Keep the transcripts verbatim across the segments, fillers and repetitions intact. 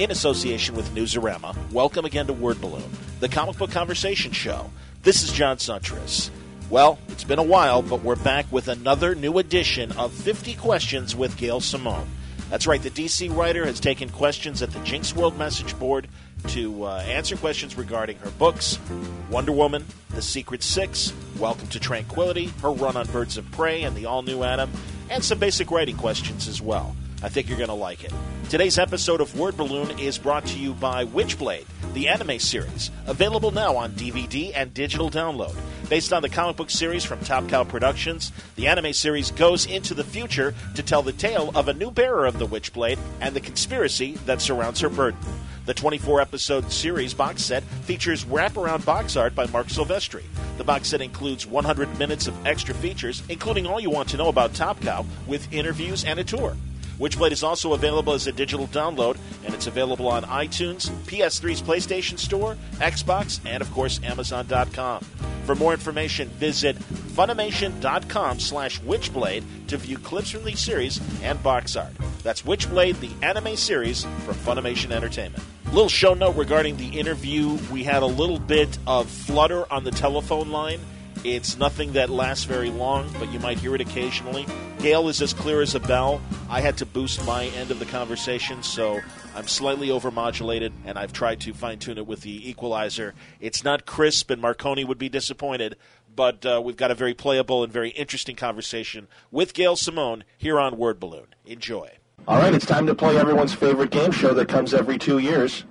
In association with Newsarama, welcome again to Word Balloon, the comic book conversation show. This is John Suntress. Well, it's been a while, but we're back with another new edition of fifty Questions with Gail Simone. That's right, the D C writer has taken questions at the Jinx World message board to uh, answer questions regarding her books, Wonder Woman, The Secret Six, Welcome to Tranquility, her run on Birds of Prey and the all-new Atom, and some basic writing questions as well. I think you're going to like it. Today's episode of Word Balloon is brought to you by Witchblade, the anime series, available now on D V D and digital download. Based on the comic book series from Top Cow Productions, the anime series goes into the future to tell the tale of a new bearer of the Witchblade and the conspiracy that surrounds her burden. The twenty-four episode series box set features wraparound box art by Mark Silvestri. The box set includes one hundred minutes of extra features, including all you want to know about Top Cow, with interviews and a tour. Witchblade is also available as a digital download, and it's available on iTunes, P S three's PlayStation Store, Xbox, and, of course, Amazon dot com. For more information, visit Funimation.com slash Witchblade to view clips from the series and box art. That's Witchblade, the anime series from Funimation Entertainment. Little show note regarding the interview. We had a little bit of flutter on the telephone line. It's nothing that lasts very long, but you might hear it occasionally. Gail is as clear as a bell. I had to boost my end of the conversation, so I'm slightly overmodulated, and I've tried to fine-tune it with the equalizer. It's not crisp, and Marconi would be disappointed, but uh, we've got a very playable and very interesting conversation with Gail Simone here on Word Balloon. Enjoy. All right, it's time to play everyone's favorite game show that comes every two years.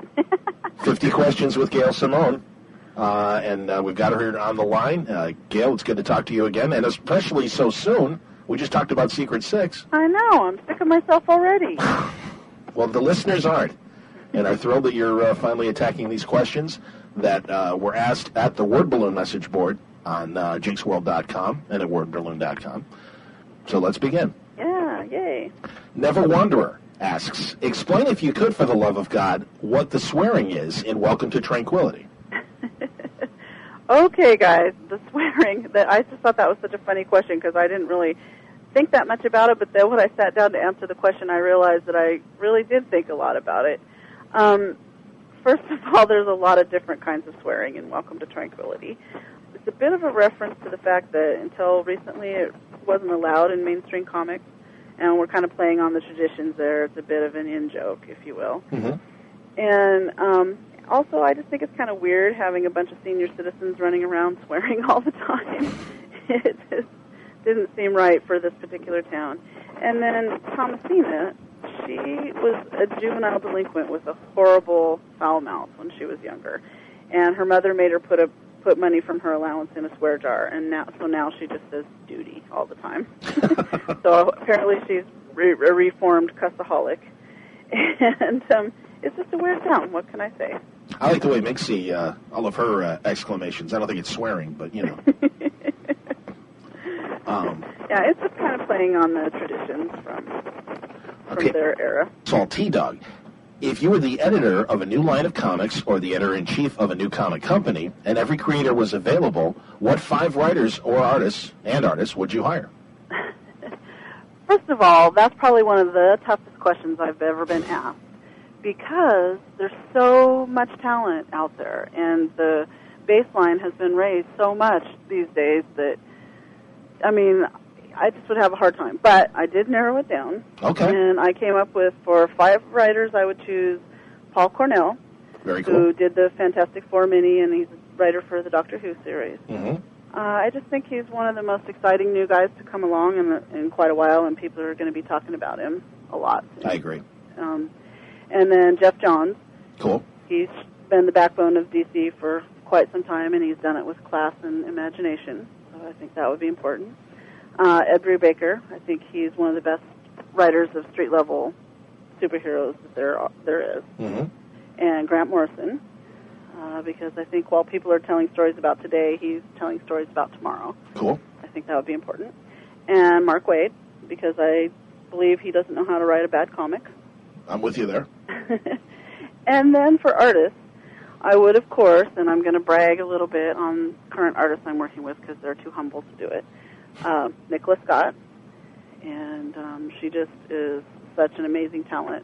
fifty Questions with Gail Simone. Uh, and uh, we've got her here on the line. Uh, Gail, it's good to talk to you again, and especially so soon. We just talked about Secret Six. I know. I'm sick of myself already. Well, the listeners aren't, and are thrilled that you're uh, finally attacking these questions that uh, were asked at the Word Balloon message board on uh, jinx world dot com and at word balloon dot com. So let's begin. Yeah, yay. Never Wanderer asks, explain if you could, for the love of God, what the swearing is in Welcome to Tranquility. Okay, guys, the swearing. That I just thought that was such a funny question because I didn't really think that much about it, but then when I sat down to answer the question, I realized that I really did think a lot about it. Um, first of all, there's a lot of different kinds of swearing in Welcome to Tranquility. It's a bit of a reference to the fact that until recently it wasn't allowed in mainstream comics, and we're kind of playing on the traditions there. It's a bit of an in-joke, if you will. Mm-hmm. And um, also, I just think it's kind of weird having a bunch of senior citizens running around swearing all the time. It just didn't seem right for this particular town. And then Thomasina, she was a juvenile delinquent with a horrible foul mouth when she was younger. And her mother made her put a put money from her allowance in a swear jar, and now so now she just says duty all the time. So apparently she's re- a reformed cussaholic. And um, it's just a weird town. What can I say? I like the way Mixie, uh, all of her uh, exclamations. I don't think it's swearing, but, you know. um, yeah, it's just kind of playing on the traditions from, from okay. their era. Salt T-Dog. If you were the editor of a new line of comics or the editor-in-chief of a new comic company and every creator was available, what five writers or artists and artists would you hire? First of all, that's probably one of the toughest questions I've ever been asked because there's so much talent out there and the baseline has been raised so much these days that, I mean, I just would have a hard time. But I did narrow it down. Okay. And I came up with, for five writers, I would choose Paul Cornell. Very cool. Who did the Fantastic Four mini, and he's a writer for the Doctor Who series. Mm-hmm. Uh, I just think he's one of the most exciting new guys to come along in, the, in quite a while, and people are going to be talking about him a lot. I agree. Um, and then Jeff Johns. Cool. He's been the backbone of D C for quite some time, and he's done it with class and imagination. So I think that would be important. Uh, Ed Brubaker, I think he's one of the best writers of street-level superheroes that there are, there is. Mm-hmm. And Grant Morrison, uh, because I think while people are telling stories about today, he's telling stories about tomorrow. Cool. I think that would be important. And Mark Waid, because I believe he doesn't know how to write a bad comic. I'm with you there. And then for artists, I would, of course, and I'm going to brag a little bit on current artists I'm working with because they're too humble to do it, uh, Nicola Scott. And um, she just is such an amazing talent.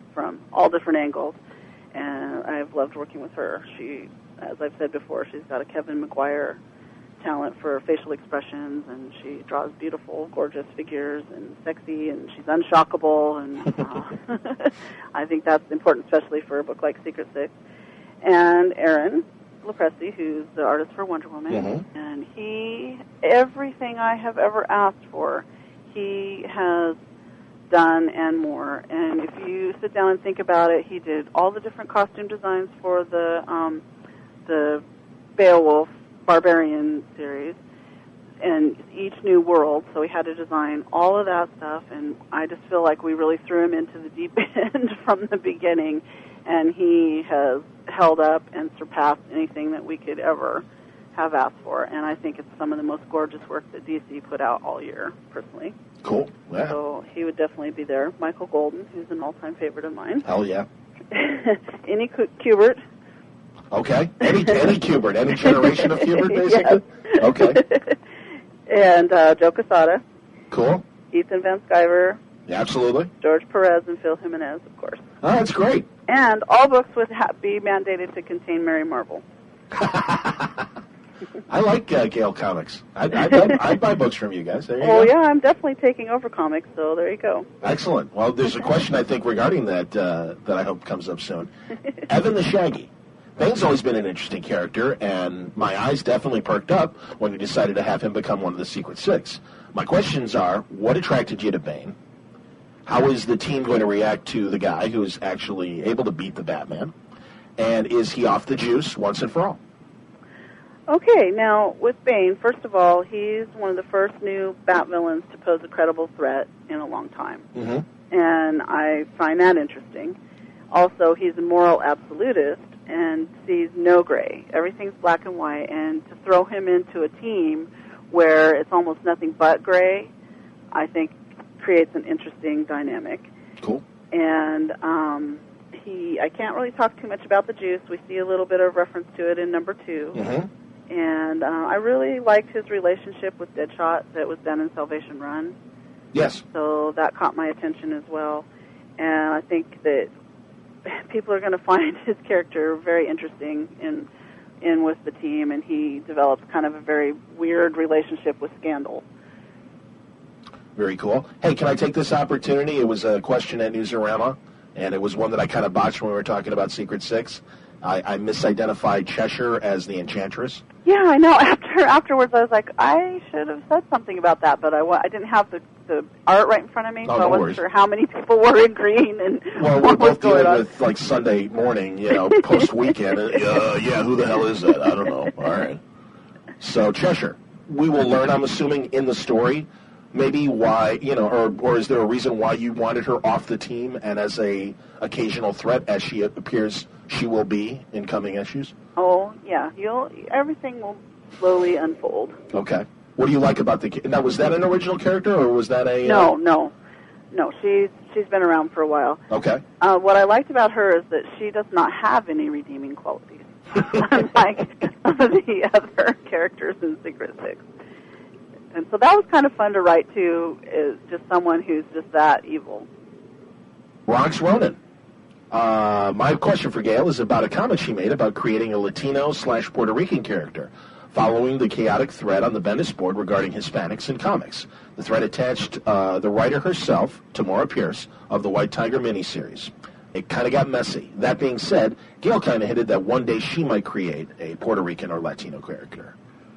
from all different angles. And I've loved working with her. She, as I've said before, she's got a Kevin McGuire talent for facial expressions, and she draws beautiful, gorgeous figures and sexy, and she's unshockable, and uh, I think that's important, especially for a book like Secret Six. And Aaron Lopresti, who's the artist for Wonder Woman, mm-hmm. and he, everything I have ever asked for, he has done and more. And if you sit down and think about it, he did all the different costume designs for the um, the Beowulf Barbarian series and each new world, so he had to design all of that stuff, and I just feel like we really threw him into the deep end from the beginning, and he has held up and surpassed anything that we could ever have asked for, and I think it's some of the most gorgeous work that D C put out all year, personally. Cool. Yeah. So he would definitely be there. Michael Golden, who's an all-time favorite of mine. Hell yeah. Any Kubert. Okay. Any any Kubert, any generation of Kubert, basically? Yes. Okay. And uh, Joe Quesada. Cool. Ethan Van Sciver. Yeah, absolutely. George Perez and Phil Jimenez, of course. Oh, that's great. And all books would ha- be mandated to contain Mary Marvel. I like uh, Gale Comics. I'd, I'd, buy, I'd buy books from you guys. There you oh, go. yeah, I'm definitely taking over comics, so there you go. Excellent. Well, there's a question, I think, regarding that uh, that I hope comes up soon. Evan the Shaggy. Bane's always been an interesting character, and my eyes definitely perked up when you decided to have him become one of the Secret Six. My questions are, what attracted you to Bane? How is the team going to react to the guy who is actually able to beat the Batman? And is he off the juice once and for all? Okay, now, with Bane, first of all, he's one of the first new Bat villains to pose a credible threat in a long time. Mm-hmm. And I find that interesting. Also, he's a moral absolutist and sees no gray. Everything's black and white, and to throw him into a team where it's almost nothing but gray, I think creates an interesting dynamic. Cool. And um, he, I can't really talk too much about the juice. We see a little bit of reference to it in number two. Mm-hmm. And uh, I really liked his relationship with Deadshot that was done in Salvation Run. Yes. So that caught my attention as well. And I think that people are going to find his character very interesting in in with the team, and he develops kind of a very weird relationship with Scandal. Very cool. Hey, can I take this opportunity? It was a question at Newsarama, and it was one that I kind of botched when we were talking about Secret Six. I, I misidentified Cheshire as the Enchantress. Yeah, I know. After afterwards, I was like, I should have said something about that, but I, I didn't have the, the art right in front of me, oh, so no I wasn't worries. sure how many people were in green and well, what we're was both going dealing on. with like Sunday morning, you know, post weekend. uh, yeah, who the hell is that? I don't know. All right. So Cheshire, we will learn, I'm assuming, in the story, maybe why, you know, or or is there a reason why you wanted her off the team and as a occasional threat, as she appears she will be in coming issues? Oh yeah, you'll everything will slowly unfold. Okay. What do you like about the? Now, was that an original character or was that a? No, uh, no, no. She's she's been around for a while. Okay. Uh, what I liked about her is that she does not have any redeeming qualities, unlike some of the other characters in Secret Six. And so that was kind of fun to write too. Is just someone who's just that evil. Rox Ronan. Uh, my question for Gail is about a comment she made about creating a Latino slash Puerto Rican character, following the chaotic thread on the Bendis board regarding Hispanics in comics. The thread attached uh, the writer herself, Tamora Pierce, of the White Tiger miniseries. It kind of got messy. That being said, Gail kind of hinted that one day she might create a Puerto Rican or Latino character.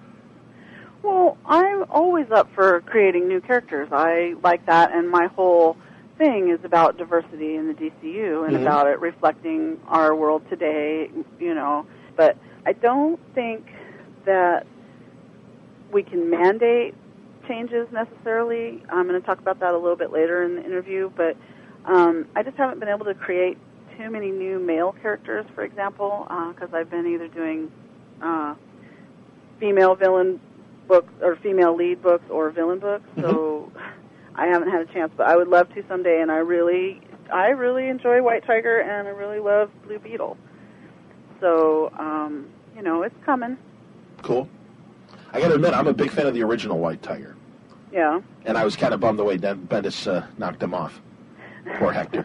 Well, I'm always up for creating new characters. I like that, and my whole thing is about diversity in the D C U and mm-hmm. about it reflecting our world today, you know. But I don't think that we can mandate changes necessarily. I'm going to talk about that a little bit later in the interview, but um, I just haven't been able to create too many new male characters, for example, because uh, I've been either doing uh, female villain books or female lead books or villain books, mm-hmm. so I haven't had a chance, but I would love to someday, and I really, I really enjoy White Tiger, and I really love Blue Beetle. So, um, you know, it's coming. Cool. I got to admit, I'm a big fan of the original White Tiger. Yeah. And I was kind of bummed the way Bendis uh, knocked him off. Poor Hector.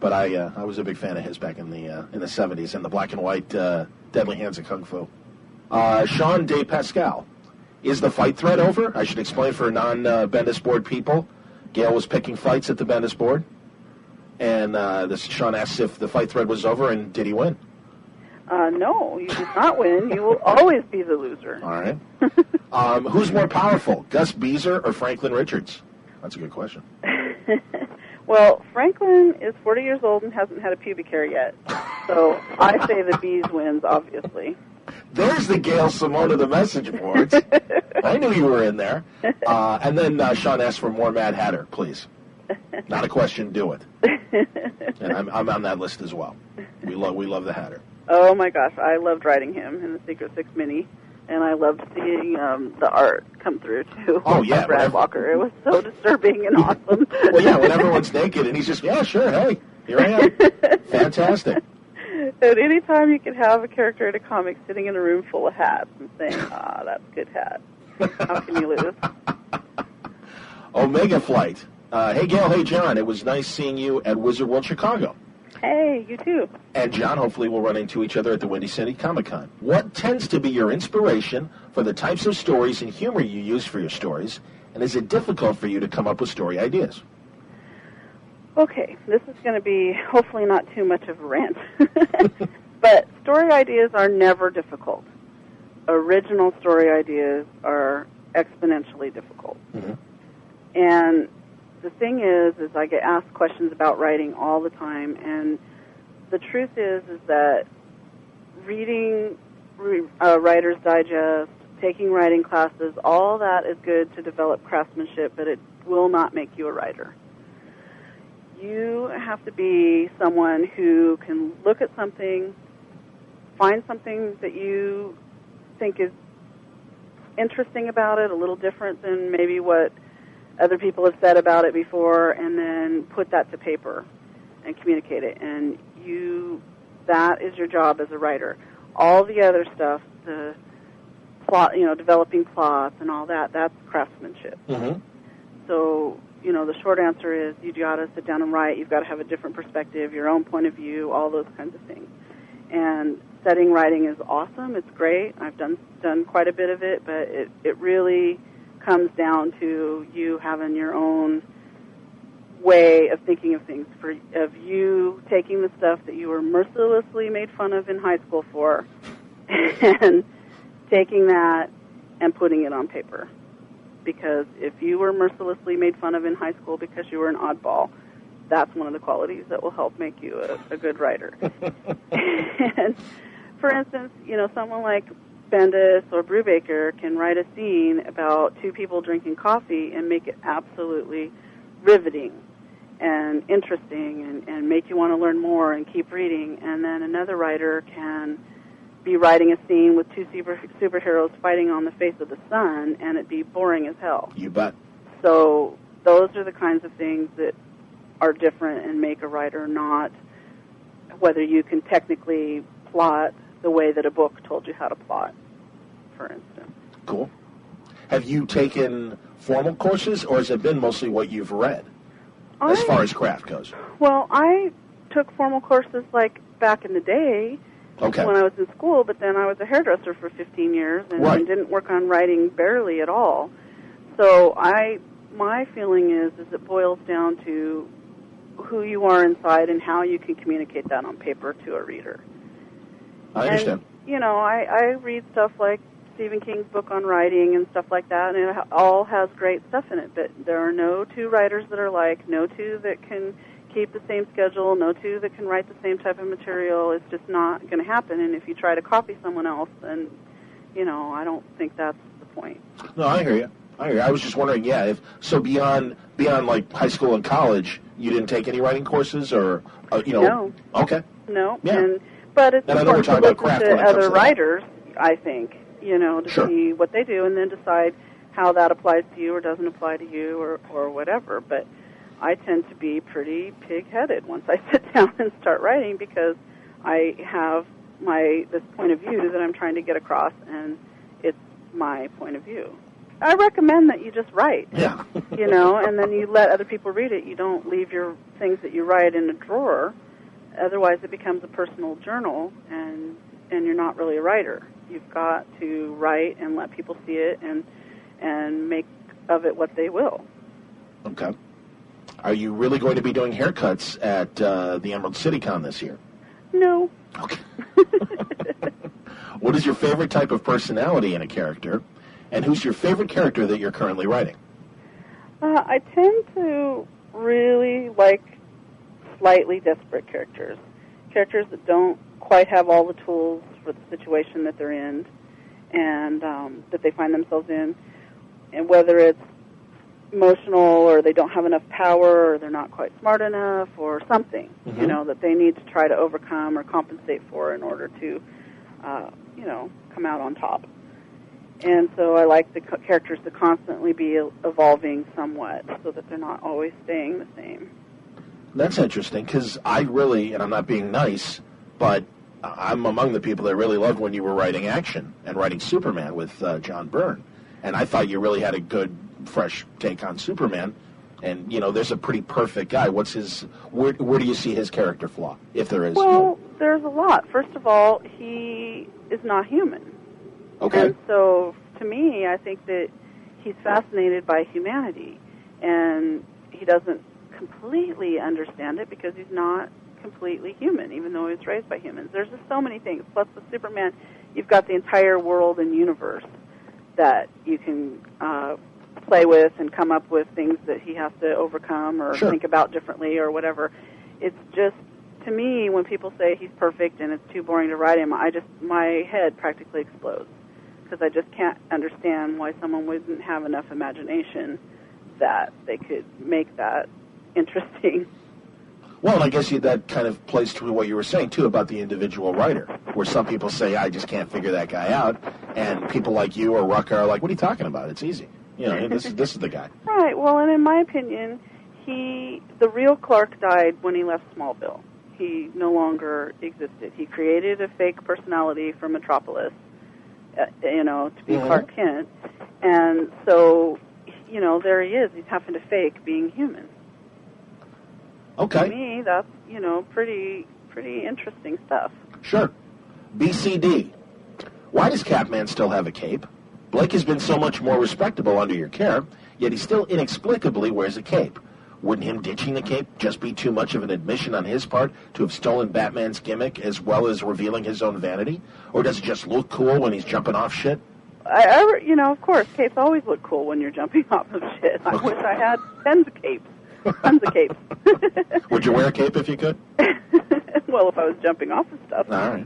but I uh, I was a big fan of his back in the uh, in the seventies and the black and white uh, Deadly Hands of Kung Fu. Uh, Sean De Pascal, is the fight thread over? I should explain for non-Bendis board people. Gail was picking fights at the Bendis board, and uh, this Sean asks if the fight thread was over, and did he win? Uh, no, you did not win. You will always be the loser. All right. um, who's more powerful, Gus Beezer or Franklin Richards? That's a good question. Well, Franklin is forty years old and hasn't had a pubic hair yet. So I say the Bees wins, obviously. There's the Gail Simone of the message boards. I knew you were in there. Uh, and then uh, Sean asked for more Mad Hatter, please. Not a question, do it. And I'm, I'm on that list as well. We love we love the Hatter. Oh my gosh, I loved writing him in the Secret Six mini, and I loved seeing um, the art come through too. Oh yeah, Brad whenever, Walker. It was so disturbing and awesome. Well, yeah, when everyone's naked and he's just, yeah, sure, hey, here I am. Fantastic. At any time you could have a character in a comic sitting in a room full of hats and saying, ah, that's a good hat. How can you lose? Omega Flight. Uh, hey, Gail, hey, John. It was nice seeing you at Wizard World Chicago. Hey, you too. And John, hopefully we'll run into each other at the Windy City Comic Con. What tends to be your inspiration for the types of stories and humor you use for your stories, and is it difficult for you to come up with story ideas? Okay, this is going to be hopefully not too much of a rant. But story ideas are never difficult. Original story ideas are exponentially difficult. Mm-hmm. And the thing is, is I get asked questions about writing all the time, and the truth is, is that reading uh, Writer's Digest, taking writing classes, all that is good to develop craftsmanship, but it will not make you a writer. You have to be someone who can look at something, find something that you think is interesting about it, a little different than maybe what other people have said about it before, and then put that to paper and communicate it. And you, that is your job as a writer. All the other stuff, the plot, you know, developing plots and all that, that's craftsmanship. Mm-hmm. So, you know, the short answer is you got to sit down and write. You've got to have a different perspective, your own point of view, all those kinds of things. And studying writing is awesome. It's great. I've done done quite a bit of it, but it, it really comes down to you having your own way of thinking of things, for of you taking the stuff that you were mercilessly made fun of in high school for and taking that and putting it on paper. Because if you were mercilessly made fun of in high school because you were an oddball, that's one of the qualities that will help make you a, a good writer. And for instance, you know, someone like Bendis or Brubaker can write a scene about two people drinking coffee and make it absolutely riveting and interesting and, and make you want to learn more and keep reading. And then another writer can be writing a scene with two super, superheroes fighting on the face of the sun, and it'd be boring as hell. You bet. So those are the kinds of things that are different and make a writer not whether you can technically plot the way that a book told you how to plot, for instance. Cool. Have you taken formal courses, or has it been mostly what you've read, I, as far as craft goes? Well, I took formal courses like back in the day, okay, when I was in school, but then I was a hairdresser for fifteen years and right. didn't work on writing barely at all. So I, my feeling is, is it boils down to who you are inside and how you can communicate that on paper to a reader. I understand. And, you know, I, I read stuff like Stephen King's book on writing and stuff like that, and it all has great stuff in it, but there are no two writers that are like, no two that can keep the same schedule, no two that can write the same type of material. It's just not going to happen, and if you try to copy someone else, then, you know, I don't think that's the point. No, I hear you. I hear you. I was just wondering, yeah, if so beyond, beyond like high school and college, you didn't take any writing courses, or, uh, you know? No. Okay. No. Yeah. And, but it's and I know we're talking to about craft listen when to it comes other to that. writers, I think, you know, to Sure. see what they do and then decide how that applies to you or doesn't apply to you or, or whatever. But I tend to be pretty pig-headed once I sit down and start writing, because I have my this point of view that I'm trying to get across, and it's my point of view. I recommend that you just write. Yeah. You know, and then you let other people read it. You don't leave your things that you write in a drawer. Otherwise, it becomes a personal journal, and and you're not really a writer. You've got to write and let people see it and and make of it what they will. Okay. Are you really going to be doing haircuts at uh, the Emerald City Con this year? No. Okay. What is your favorite type of personality in a character, and who's your favorite character that you're currently writing? Uh, I tend to really like slightly desperate characters, characters that don't quite have all the tools for the situation that they're in and um, that they find themselves in, and whether it's emotional or they don't have enough power or they're not quite smart enough or something, mm-hmm. you know, that they need to try to overcome or compensate for in order to, uh, you know, come out on top. And so I like the co- characters to constantly be evolving somewhat so that they're not always staying the same. That's interesting because I really, and I'm not being nice, but I'm among the people that really loved when you were writing action and writing Superman with uh, John Byrne. And I thought you really had a good, fresh take on Superman. And, you know, there's a pretty perfect guy. What's his, where, where do you see his character flaw, if there is? Well, there's a lot. First of all, he is not human. Okay. And so, to me, I think that he's fascinated by humanity. And he doesn't completely understand it because he's not completely human, even though he's raised by humans. There's just so many things. Plus, with Superman, you've got the entire world and universe that you can uh, play with and come up with things that he has to overcome or sure. think about differently or whatever. It's just, to me, when people say he's perfect and it's too boring to write him, I just, my head practically explodes because I just can't understand why someone wouldn't have enough imagination that they could make that interesting. Well, and I guess you, that kind of plays to what you were saying, too, about the individual writer, where some people say, I just can't figure that guy out, and people like you or Rucker are like, what are you talking about? It's easy. You know, this, this is the guy. Right. Well, and in my opinion, he, the real Clark died when he left Smallville. He no longer existed. He created a fake personality for Metropolis, uh, you know, to be mm-hmm. Clark Kent, and so, you know, there he is. He's having to fake being human. Okay. To me, that's, you know, pretty pretty interesting stuff. Sure. B C D. Why does Catman still have a cape? Blake has been so much more respectable under your care, yet he still inexplicably wears a cape. Wouldn't him ditching the cape just be too much of an admission on his part to have stolen Batman's gimmick as well as revealing his own vanity? Or does it just look cool when he's jumping off shit? I, I you know, of course, capes always look cool when you're jumping off of shit. I wish I had tons of capes. Tons of capes. Would you wear a cape if you could? Well, if I was jumping off of stuff. All right.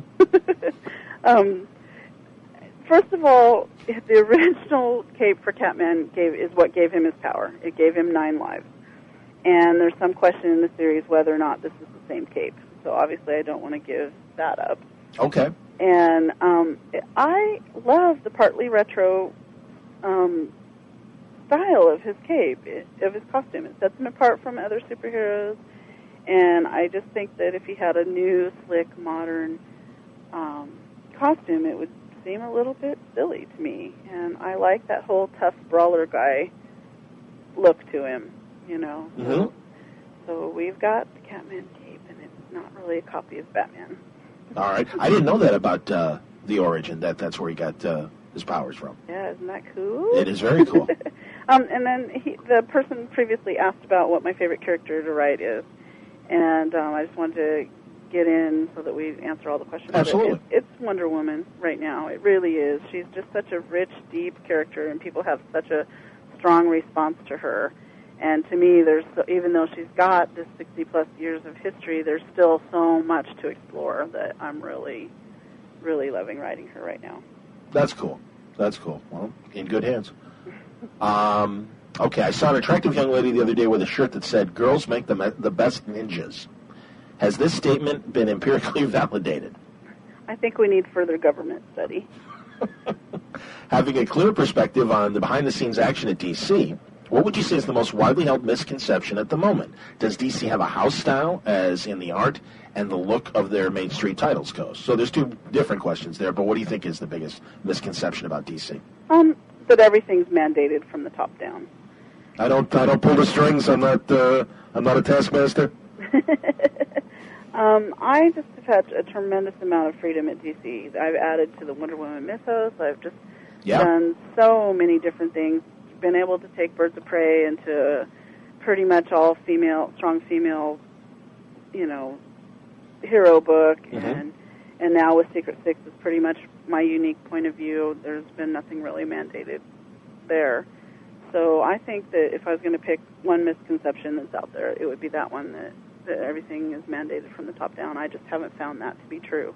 um, first of all, the original cape for Catman gave, is what gave him his power. It gave him nine lives. And there's some question in the series whether or not this is the same cape. So obviously I don't want to give that up. Okay. And um, I love the partly retro um style of his cape, of his costume. It sets him apart from other superheroes, and I just think that if he had a new, slick, modern um, costume, it would seem a little bit silly to me. And I like that whole tough brawler guy look to him, you know. Mm-hmm. So, so we've got the Catman cape, and it's not really a copy of Batman. All right. I didn't know that about uh, the origin, that that's where he got uh, his powers from. Yeah, isn't that cool? It is very cool. um, and then he, the person previously asked about what my favorite character to write is, and um, I just wanted to get in so that we answer all the questions. Absolutely. It, it's Wonder Woman right now. It really is. She's just such a rich, deep character, and people have such a strong response to her. And to me, there's so, even though she's got this sixty-plus years of history, there's still so much to explore that I'm really, really loving writing her right now. That's cool. That's cool. Well, in good hands. Um, okay, I saw an attractive young lady the other day with a shirt that said, girls make the, me- the best ninjas. Has this statement been empirically validated? I think we need further government study. Having a clear perspective on the behind-the-scenes action at D C, what would you say is the most widely held misconception at the moment? Does D C have a house style, as in the art and the look of their Main Street titles goes? So there's two different questions there, but what do you think is the biggest misconception about D C? Um, that everything's mandated from the top down. I don't I don't pull the strings. I'm not uh, I'm not a taskmaster. um, I just have had a tremendous amount of freedom at D C. I've added to the Wonder Woman mythos. I've just Yeah. done so many different things. Been able to take Birds of Prey into pretty much all female, strong female, you know, hero book, Mm-hmm. and and now with Secret Six is pretty much my unique point of view. There's been nothing really mandated there. So I think that if I was going to pick one misconception that's out there, it would be that one, that, that everything is mandated from the top down. I just haven't found that to be true.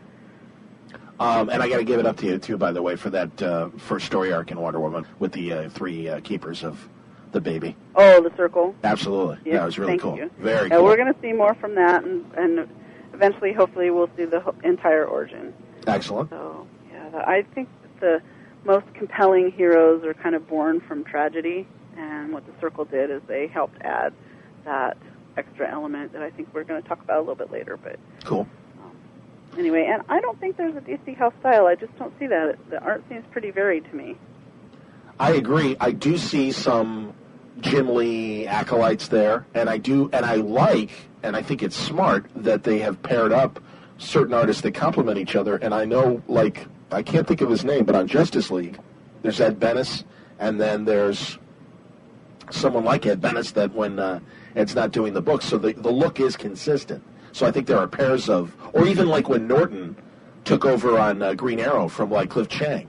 Um, and I got to give it up to you, too, by the way, for that uh, first story arc in Wonder Woman with the uh, three uh, keepers of the baby. Oh, the circle. Absolutely. Yes, Yeah, it was really thank cool. you. Very yeah, cool. We're going to see more from that, and, and eventually, hopefully, we'll see the ho- entire origin. Excellent. So, yeah, that- I think that the most compelling heroes are kind of born from tragedy, and what the Circle did is they helped add that extra element that I think we're going to talk about a little bit later. But Cool. um, anyway, and I don't think there's a D C house style. I just don't see that. The art seems pretty varied to me. I agree. I do see some Jim Lee acolytes there, and I do, and I like, and I think it's smart that they have paired up certain artists that complement each other. And I know, like, I can't think of his name, but on Justice League, there's Ed Benes, and then there's someone like Ed Benes that when uh, Ed's not doing the book, so the the look is consistent. So I think there are pairs of, or even like when Norton took over on uh, Green Arrow from like Cliff Chang.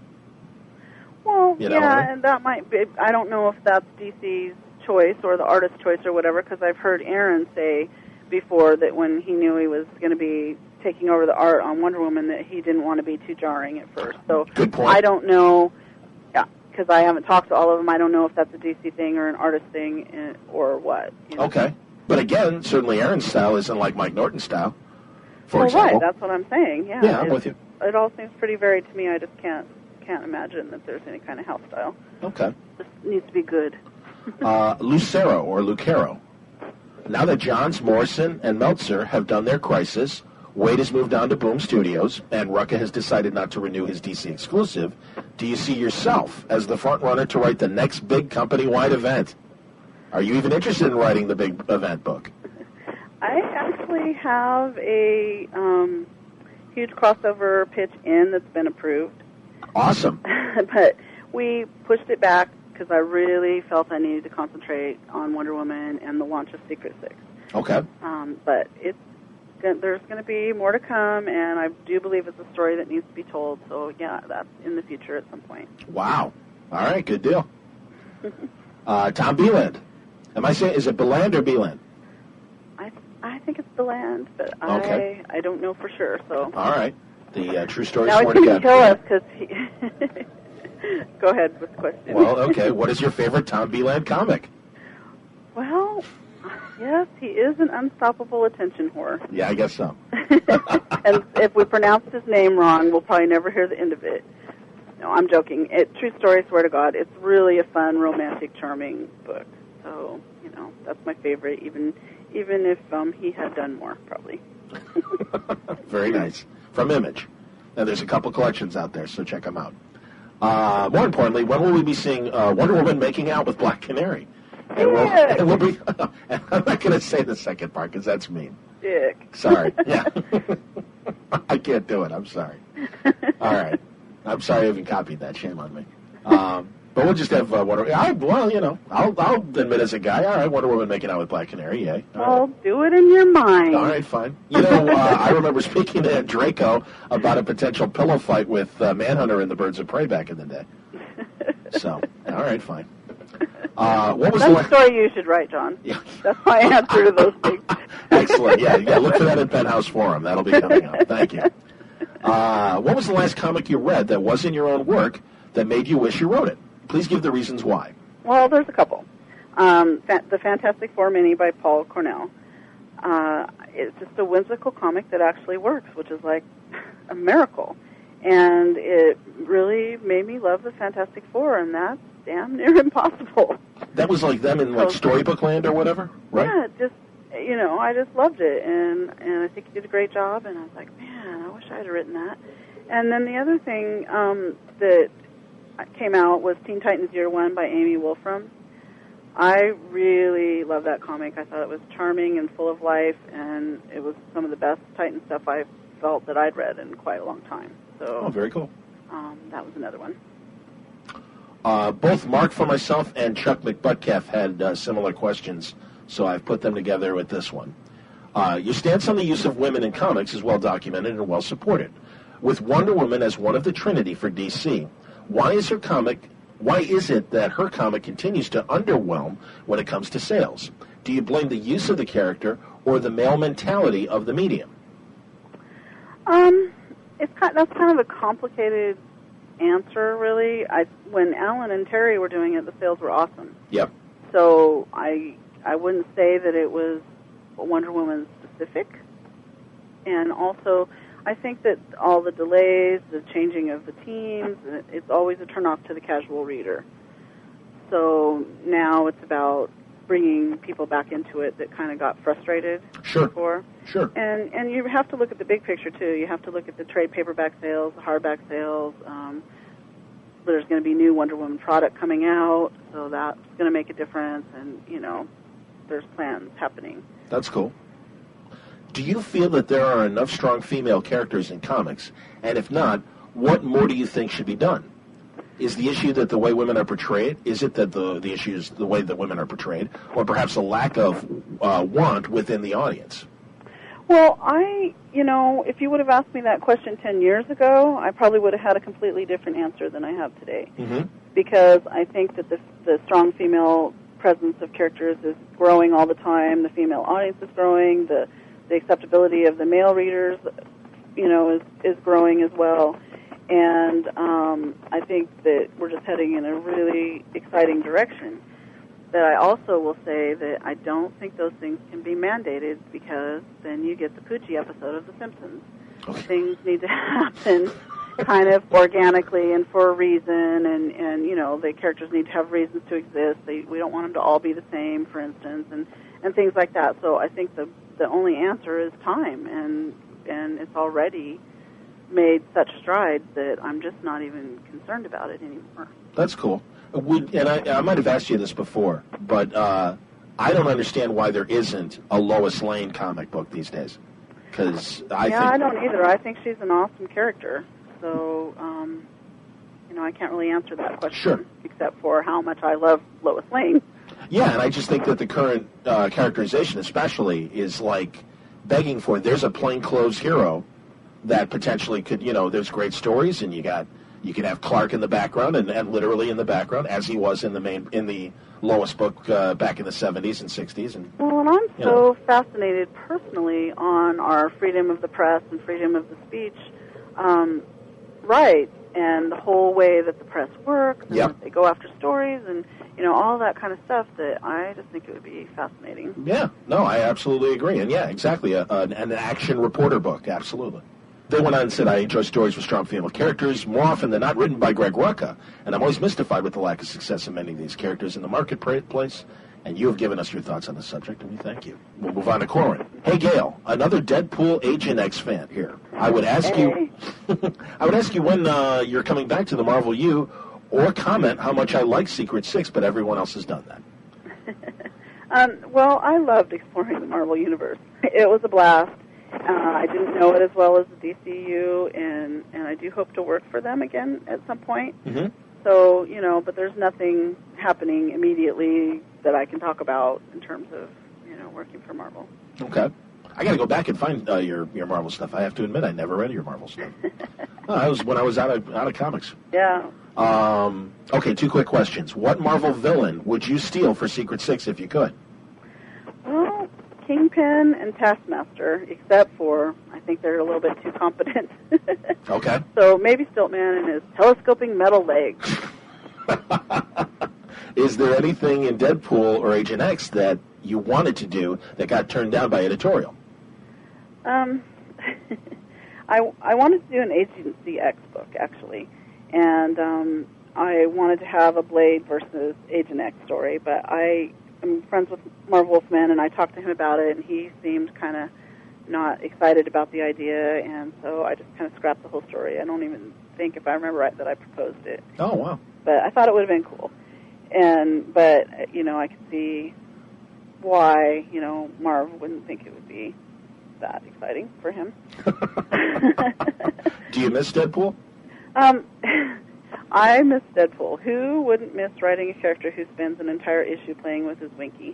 Well, You know yeah, what I mean? and that might be, I don't know if that's D C's choice or the artist's choice or whatever, because I've heard Aaron say before that when he knew he was going to be taking over the art on Wonder Woman that he didn't want to be too jarring at first. So Good point. I don't know, yeah, because I haven't talked to all of them. I don't know if that's a D C thing or an artist thing uh, or what. You know? Okay. But again, certainly Aaron's style isn't like Mike Norton's style, for well, example. right, that's what I'm saying. Yeah, Yeah, I'm it, with you. It all seems pretty varied to me. I just can't can't imagine that there's any kind of house style. Okay. Just needs to be good. Uh, Lucero, or Lucero. Now that Johns, Morrison, and Meltzer have done their Crisis, Wade has moved on to Boom Studios, and Rucka has decided not to renew his D C exclusive. Do you see yourself as the front runner to write the next big company-wide event? Are you even interested in writing the big event book? I actually have a um, huge crossover pitch in that's been approved. Awesome. But we pushed it back because I really felt I needed to concentrate on Wonder Woman and the launch of Secret Six. Okay. Um, but it's there's going to be more to come, and I do believe it's a story that needs to be told. So, yeah, that's in the future at some point. Wow. All right, good deal. uh, Tom Beland. Am I saying, is it Beland or Beland? I I think it's the land, but Okay. I I don't know for sure. So All right. The uh, true story now he's sworn going to to kill us God. because he. Go ahead with the question. Well, okay. What is your favorite Tom Beland comic? Well, yes, he is an unstoppable attention whore. Yeah, I guess so. And if we pronounced his name wrong, we'll probably never hear the end of it. No, I'm joking. It, true story, swear to God. It's really a fun, romantic, charming book. So, you know, that's my favorite, even even if um, he had done more, probably. Very nice. From Image. And there's a couple collections out there, so check them out. Uh, more importantly, when will we be seeing uh, Wonder Woman making out with Black Canary? And we'll, Yeah. and we'll be, and I'm not going to say the second part because that's mean. Dick. Sorry. Yeah. I can't do it. I'm sorry. All right. I'm sorry I even copied that. Shame on me. Um, but we'll just have uh, Wonder I, Well, you know, I'll, I'll admit as a guy, all right, Wonder Woman making out with Black Canary, yay. All Well, right. do it in your mind. All right, fine. You know, uh, I remember speaking to Draco about a potential pillow fight with uh, Manhunter and the Birds of Prey back in the day. So, all right, fine. Uh, what was That's the a story you should write, John. Yeah. That's my answer to those things. Excellent. Yeah, yeah. Look for that in Penthouse Forum. That'll be coming up. Thank you. Uh, what was the last comic you read that wasn't your own work that made you wish you wrote it? Please give the reasons why. Well, there's a couple. Um, fa- the Fantastic Four mini by Paul Cornell. Uh, it's just a whimsical comic that actually works, which is like a miracle. And it really made me love the Fantastic Four, and that's damn near impossible. That was like them in like Storybook Land or whatever, right? Yeah, just, you know, I just loved it, and, and I think he did a great job, and I was like, man, I wish I had written that. And then the other thing um, that came out was Teen Titans Year One by Amy Wolfram. I really love that comic. I thought it was charming and full of life, and it was some of the best Titan stuff I felt that I'd read in quite a long time. So, oh, very cool. Um, that was another one. Uh, both Mark for myself and Chuck McButtkeff had uh, similar questions, so I've put them together with this one. Uh, your stance on the use of women in comics is well documented and well supported. With Wonder Woman as one of the Trinity for D C, why is her comic? Why is it that her comic continues to underwhelm when it comes to sales? Do you blame the use of the character or the male mentality of the medium? Um, it's kind, that's kind of a complicated answer, really. I, when Alan and Terry were doing it, the sales were awesome. Yep. So I I wouldn't say that it was Wonder Woman specific. And also, I think that all the delays, the changing of the teams, it's always a turnoff to the casual reader. So now it's about bringing people back into it that kind of got frustrated sure. before. Sure. And and you have to look at the big picture, too. You have to look at the trade paperback sales, the hardback sales. Um, there's going to be new Wonder Woman product coming out, so that's going to make a difference. And, you know, there's plans happening. That's cool. Do you feel that there are enough strong female characters in comics? And if not, what more do you think should be done? Is the issue that the way women are portrayed? Is it that the, the issue is the way that women are portrayed? Or perhaps a lack of uh, want within the audience? Well, I, you know, if you would have asked me that question ten years ago, I probably would have had a completely different answer than I have today. Mm-hmm. Because I think that the, the strong female presence of characters is growing all the time. The female audience is growing. The the acceptability of the male readers, you know, is, is growing as well. And um, I think that we're just heading in a really exciting direction. But I also will say that I don't think those things can be mandated, because then you get the Poochie episode of The Simpsons. Okay. Things need to happen kind of organically and for a reason, and, and you know, the characters need to have reasons to exist. They, we don't want them to all be the same, for instance, and, and things like that. So I think the the only answer is time, and and it's already made such strides that I'm just not even concerned about it anymore. That's cool. Would, and I, I might have asked you this before, but uh, I don't understand why there isn't a Lois Lane comic book these days. Because I yeah, think I don't either. I think she's an awesome character. So, um, you know, I can't really answer that question, sure. except for how much I love Lois Lane. Yeah, and I just think that the current uh, characterization especially is like begging for, there's a plainclothes hero that potentially could, you know, there's great stories, and you got, you could have Clark in the background, and, and literally in the background, as he was in the main, in the Lois book uh, back in the seventies and sixties. And, well, and I'm so know. fascinated personally on our freedom of the press and freedom of the speech um, rights, and the whole way that the press works, and yep. that they go after stories, and you know, all that kind of stuff, that I just think it would be fascinating. Yeah, no, I absolutely agree. And yeah, exactly, a, an, an action reporter book, absolutely. They went on and said, I enjoy stories with strong female characters, more often than not written by Greg Rucka, and I'm always mystified with the lack of success of many of these characters in the marketplace, and you have given us your thoughts on the subject, and we thank you. We'll move on to Corin. Hey, Gail, another Deadpool Agent X fan here. I would ask hey. you, I would ask you when uh, you're coming back to the Marvel U, or comment how much I like Secret Six, but everyone else has done that. um, well, I loved exploring the Marvel Universe. It was a blast. Uh, I didn't know it as well as the D C U, and, and I do hope to work for them again at some point. Mm-hmm. So, you know, but there's nothing happening immediately that I can talk about in terms of, you know, working for Marvel. Okay. I got to go back and find uh, your your Marvel stuff. I have to admit, I never read your Marvel stuff. oh, I was when I was out of out of comics. Yeah. Um, okay, two quick questions. What Marvel villain would you steal for Secret Six if you could? Well, Kingpin and Taskmaster, except for I think they're a little bit too competent. Okay. So maybe Stiltman and his telescoping metal legs. Is there anything in Deadpool or Agent X that you wanted to do that got turned down by editorial? Um, I, I wanted to do an Agency X book, actually. And um, I wanted to have a Blade versus Agent X story, but I am friends with Marv Wolfman, and I talked to him about it, and he seemed kind of not excited about the idea, and so I just kind of scrapped the whole story. I don't even think, if I remember right, that I proposed it. Oh, wow. But I thought it would have been cool. And, but, you know, I could see why, you know, Marv wouldn't think it would be that exciting for him. Do you miss Deadpool? Um, I miss Deadpool. Who wouldn't miss writing a character who spends an entire issue playing with his Winky?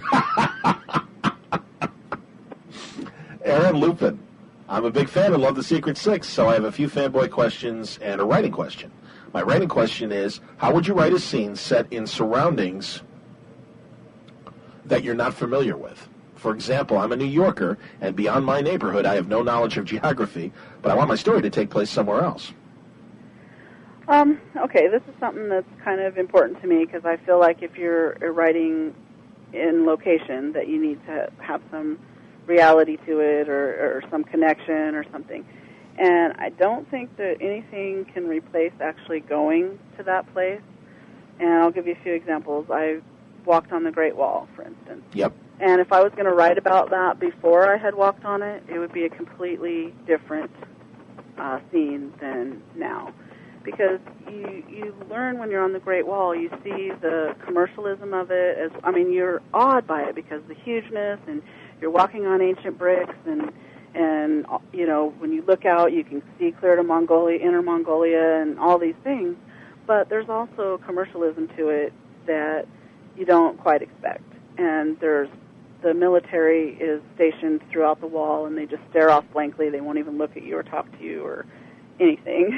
Aaron Lupin. I'm a big fan and love The Secret Six, so I have a few fanboy questions and a writing question. My writing question is, how would you write a scene set in surroundings that you're not familiar with? For example, I'm a New Yorker, and beyond my neighborhood, I have no knowledge of geography, but I want my story to take place somewhere else. Um, okay, this is something that's kind of important to me, because I feel like if you're writing in location, that you need to have some reality to it, or, or some connection or something. And I don't think that anything can replace actually going to that place. And I'll give you a few examples. I walked on the Great Wall, for instance. Yep. And if I was going to write about that before I had walked on it, it would be a completely different uh, scene than now. Because you you learn when you're on the Great Wall, you see the commercialism of it. As I mean, you're awed by it because of the hugeness, and you're walking on ancient bricks, and and you know, when you look out, you can see clear to Mongolia, Inner Mongolia, and all these things. But there's also commercialism to it that you don't quite expect. And there's the military is stationed throughout the wall, and they just stare off blankly. They won't even look at you or talk to you or anything.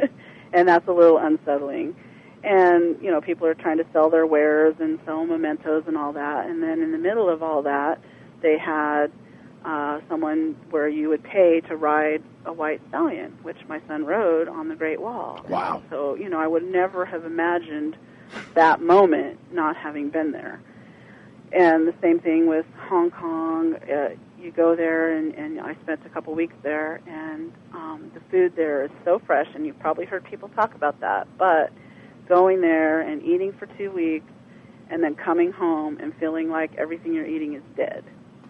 And that's a little unsettling. And, you know, people are trying to sell their wares and sell mementos and all that. And then in the middle of all that, they had uh, someone where you would pay to ride a white stallion, which my son rode on the Great Wall. Wow. And so, you know, I would never have imagined that moment not having been there. And the same thing with Hong Kong. Uh, you go there, and, and I spent a couple weeks there, and um, the food there is so fresh, and you've probably heard people talk about that, but going there and eating for two weeks and then coming home and feeling like everything you're eating is dead.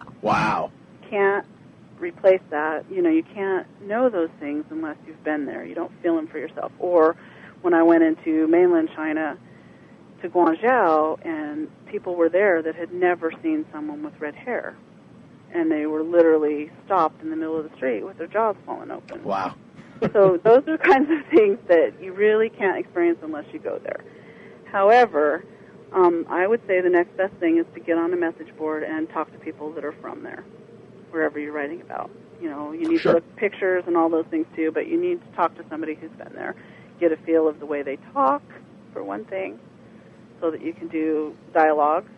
Wow. Can't replace that. You know, you can't know those things unless you've been there. You don't feel them for yourself. Or when I went into mainland China to Guangzhou, and people were there that had never seen someone with red hair. And they were literally stopped in the middle of the street with their jaws falling open. Wow. So those are kinds of things that you really can't experience unless you go there. However, um, I would say the next best thing is to get on a message board and talk to people that are from there, wherever you're writing about. You know, you need Sure. to look at pictures and all those things too, but you need to talk to somebody who's been there. Get a feel of the way they talk, for one thing, so that you can do dialogues,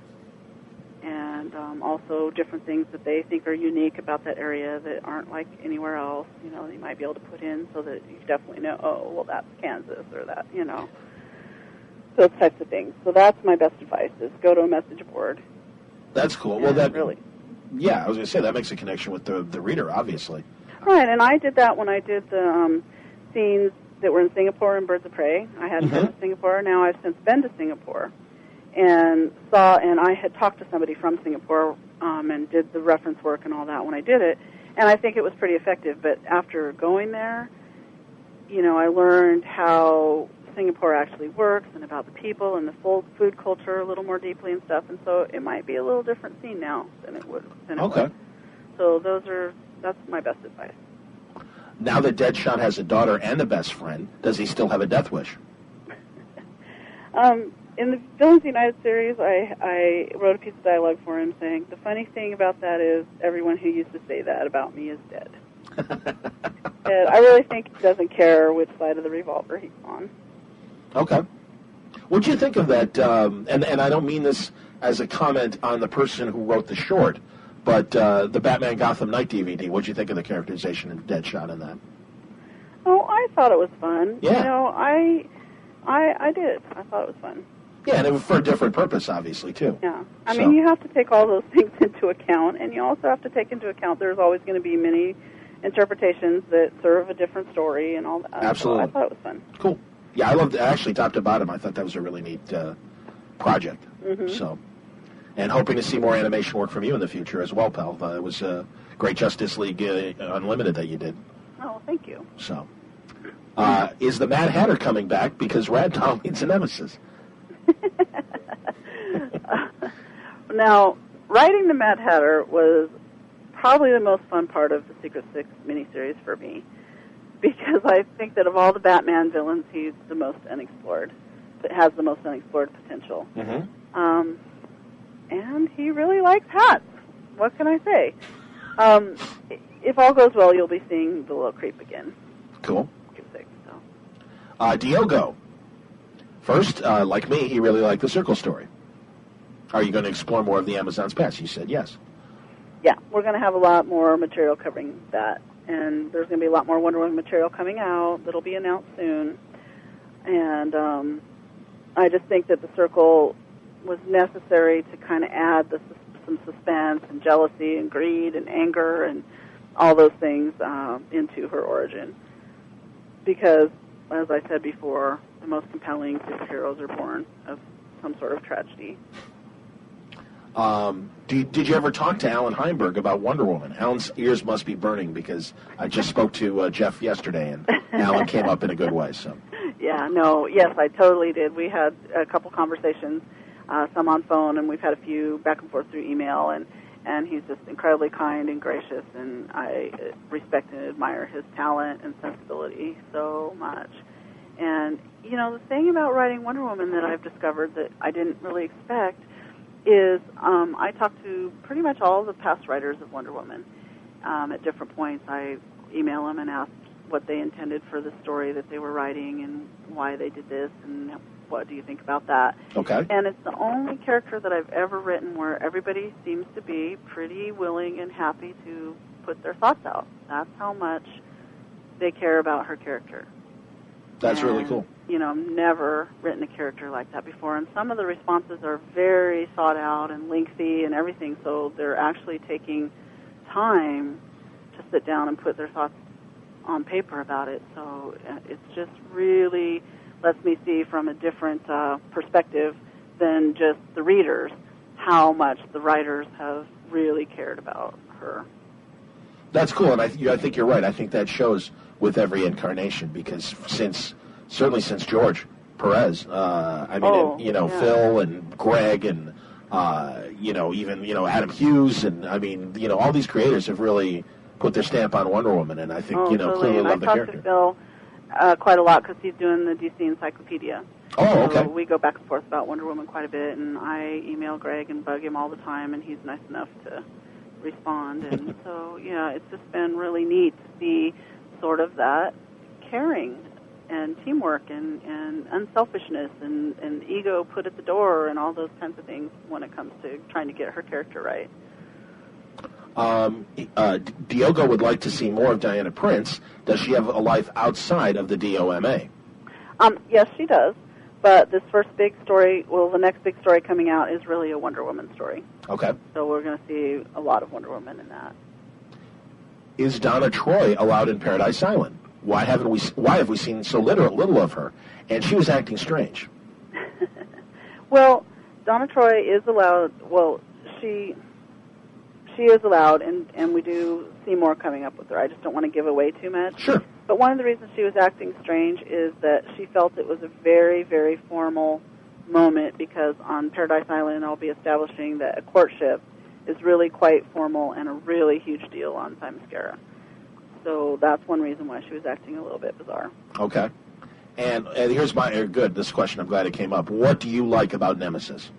and um, also different things that they think are unique about that area that aren't like anywhere else. You know, you might be able to put in so that you definitely know, oh, well, that's Kansas, or that, you know, those types of things. So that's my best advice, is go to a message board. That's cool. Well, that really, yeah, I was going to say, that makes a connection with the the reader, obviously. right. And I did that when I did the um, scenes that were in Singapore and Birds of Prey. I hadn't Mm-hmm. been to Singapore. Now I've since been to Singapore, and saw, and I had talked to somebody from Singapore um, and did the reference work and all that when I did it, and I think it was pretty effective. But after going there, you know, I learned how Singapore actually works and about the people and the full food culture a little more deeply and stuff, and so it might be a little different scene now than it would. Than it Okay. was. So those are, that's my best advice. Now that Deadshot has a daughter and a best friend, does he still have a death wish? Um, in the Villains United series, I, I wrote a piece of dialogue for him saying, the funny thing about that is everyone who used to say that about me is dead. And I really think he doesn't care which side of the revolver he's on. Okay. What do you think of that? Um, and, and I don't mean this as a comment on the person who wrote the short, but uh, the Batman Gotham Knight D V D. What do you think of the characterization of Deadshot in that? Oh, I thought it was fun. Yeah. You know, I, I, I did. I thought it was fun. Yeah, and it was for a different purpose, obviously, too. Yeah. I So- mean, you have to take all those things into account, and you also have to take into account there's always going to be many interpretations that serve a different story and all that. Absolutely. So I thought it was fun. Cool. Yeah, I loved it. Actually, top to bottom, I thought that was a really neat uh, project. Mm-hmm. So, and hoping to see more animation work from you in the future as well, pal. Uh, it was a great Justice League uh, Unlimited that you did. Oh, thank you. So, Uh, is the Mad Hatter coming back because Rad Doll needs a nemesis? uh, now, writing the Mad Hatter was probably the most fun part of the Secret Six miniseries for me, because I think that of all the Batman villains, he's the most unexplored, but has the most unexplored potential. Mm-hmm. Um, and he really likes hats. What can I say? Um, if all goes well, you'll be seeing the little creep again. Cool. Six, so. Uh, Diogo. First, uh, like me, he really liked the Circle story. Are you going to explore more of the Amazon's past? You said yes. Yeah, we're going to have a lot more material covering that. And there's going to be a lot more Wonder Woman material coming out that'll be announced soon. And um, I just think that the Circle was necessary to kind of add the, some suspense and jealousy and greed and anger and all those things uh, into her origin. Because, as I said before, the most compelling superheroes are born of some sort of tragedy. Um, did, did you ever talk to Alan Heinberg about Wonder Woman? Alan's ears must be burning because I just spoke to uh, Jeff yesterday, and Alan came up in a good way. So. Yeah, no, yes, I totally did. We had a couple conversations, uh, some on phone, and we've had a few back and forth through email, and, and he's just incredibly kind and gracious, and I respect and admire his talent and sensibility so much. And, you know, the thing about writing Wonder Woman that I've discovered that I didn't really expect is um, I talked to pretty much all of the past writers of Wonder Woman. Um, at different points, I email them and ask what they intended for the story that they were writing and why they did this and what do you think about that. Okay. And it's the only character that I've ever written where everybody seems to be pretty willing and happy to put their thoughts out. That's how much they care about her character. That's and, really cool. You know, I've never written a character like that before, and some of the responses are very thought out and lengthy and everything, so they're actually taking time to sit down and put their thoughts on paper about it. So it's just really lets me see from a different uh, perspective than just the readers how much the writers have really cared about her. That's cool, and I, th- I think you're right. I think that shows with every incarnation because since, certainly since George Perez, uh, I mean, oh, and, you know, yeah. Phil and Greg and, uh, you know, even, you know, Adam Hughes and, I mean, you know, all these creators have really put their stamp on Wonder Woman, and I think, oh, you know, totally. clearly and love I the talked character. to Phil uh, quite a lot because he's doing the D C Encyclopedia. Oh, okay. So we go back and forth about Wonder Woman quite a bit, and I email Greg and bug him all the time, and he's nice enough to respond. And so, yeah, it's just been really neat to see sort of that caring and teamwork and, and unselfishness and, and ego put at the door and all those kinds of things when it comes to trying to get her character right. Um, uh, Diogo would like to see more of Diana Prince. Does she have a life outside of the D O M A? Um, yes, she does. But this first big story, well, the next big story coming out is really a Wonder Woman story. Okay. So we're going to see a lot of Wonder Woman in that. Is Donna Troy allowed in Paradise Island? Why haven't we? Why have we seen so little, little of her? And she was acting strange. Well, Donna Troy is allowed. Well, she she is allowed, and and we do see more coming up with her. I just don't want to give away too much. Sure. But one of the reasons she was acting strange is that she felt it was a very, very formal moment because on Paradise Island I'll be establishing that a courtship is really quite formal and a really huge deal on Themyscira. So that's one reason why she was acting a little bit bizarre. Okay. And, and here's my uh, good. This question, I'm glad it came up. What do you like about Nemesis?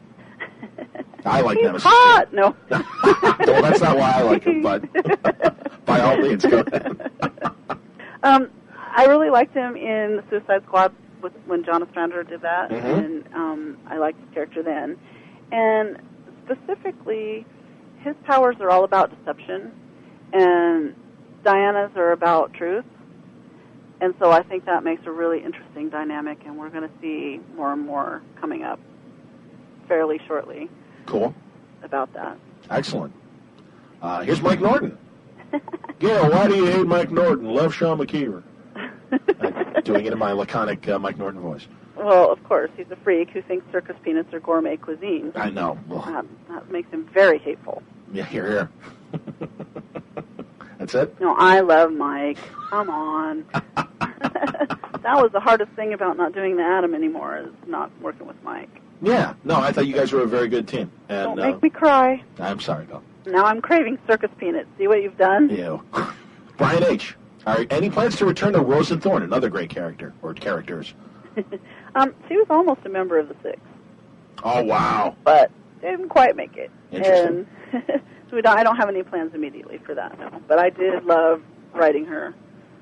I like He's Nemesis. hot. Too. No. Well, that's not why I like him, but by all means, go ahead. um, I really liked him in the Suicide Squad with, when John Ostrander did that, mm-hmm. and um, I liked his character then. And specifically, his powers are all about deception, and Diana's are about truth. And so I think that makes a really interesting dynamic, and we're going to see more and more coming up fairly shortly. Cool. About that. Excellent. Uh, here's Mike Norton. Gail, why do you hate Mike Norton? Love Sean McKeever. I'm doing it in my laconic uh, Mike Norton voice. Well, of course, he's a freak who thinks circus peanuts are gourmet cuisine. I know. Well, that, that makes him very hateful. Yeah, here, here. That's it? No, I love Mike. Come on. that was the hardest thing about not doing the Atom anymore, is not working with Mike. Yeah. No, I thought you guys were a very good team. And, Don't make uh, me cry. I'm sorry, Bill. Now I'm craving circus peanuts. See what you've done? Ew. Brian H., are any plans to return to Rose and Thorn, another great character, or characters? um, she was almost a member of the Six. Oh, wow. But didn't quite make it. Interesting. And so we don't, I don't have any plans immediately for that, no. But I did love writing her.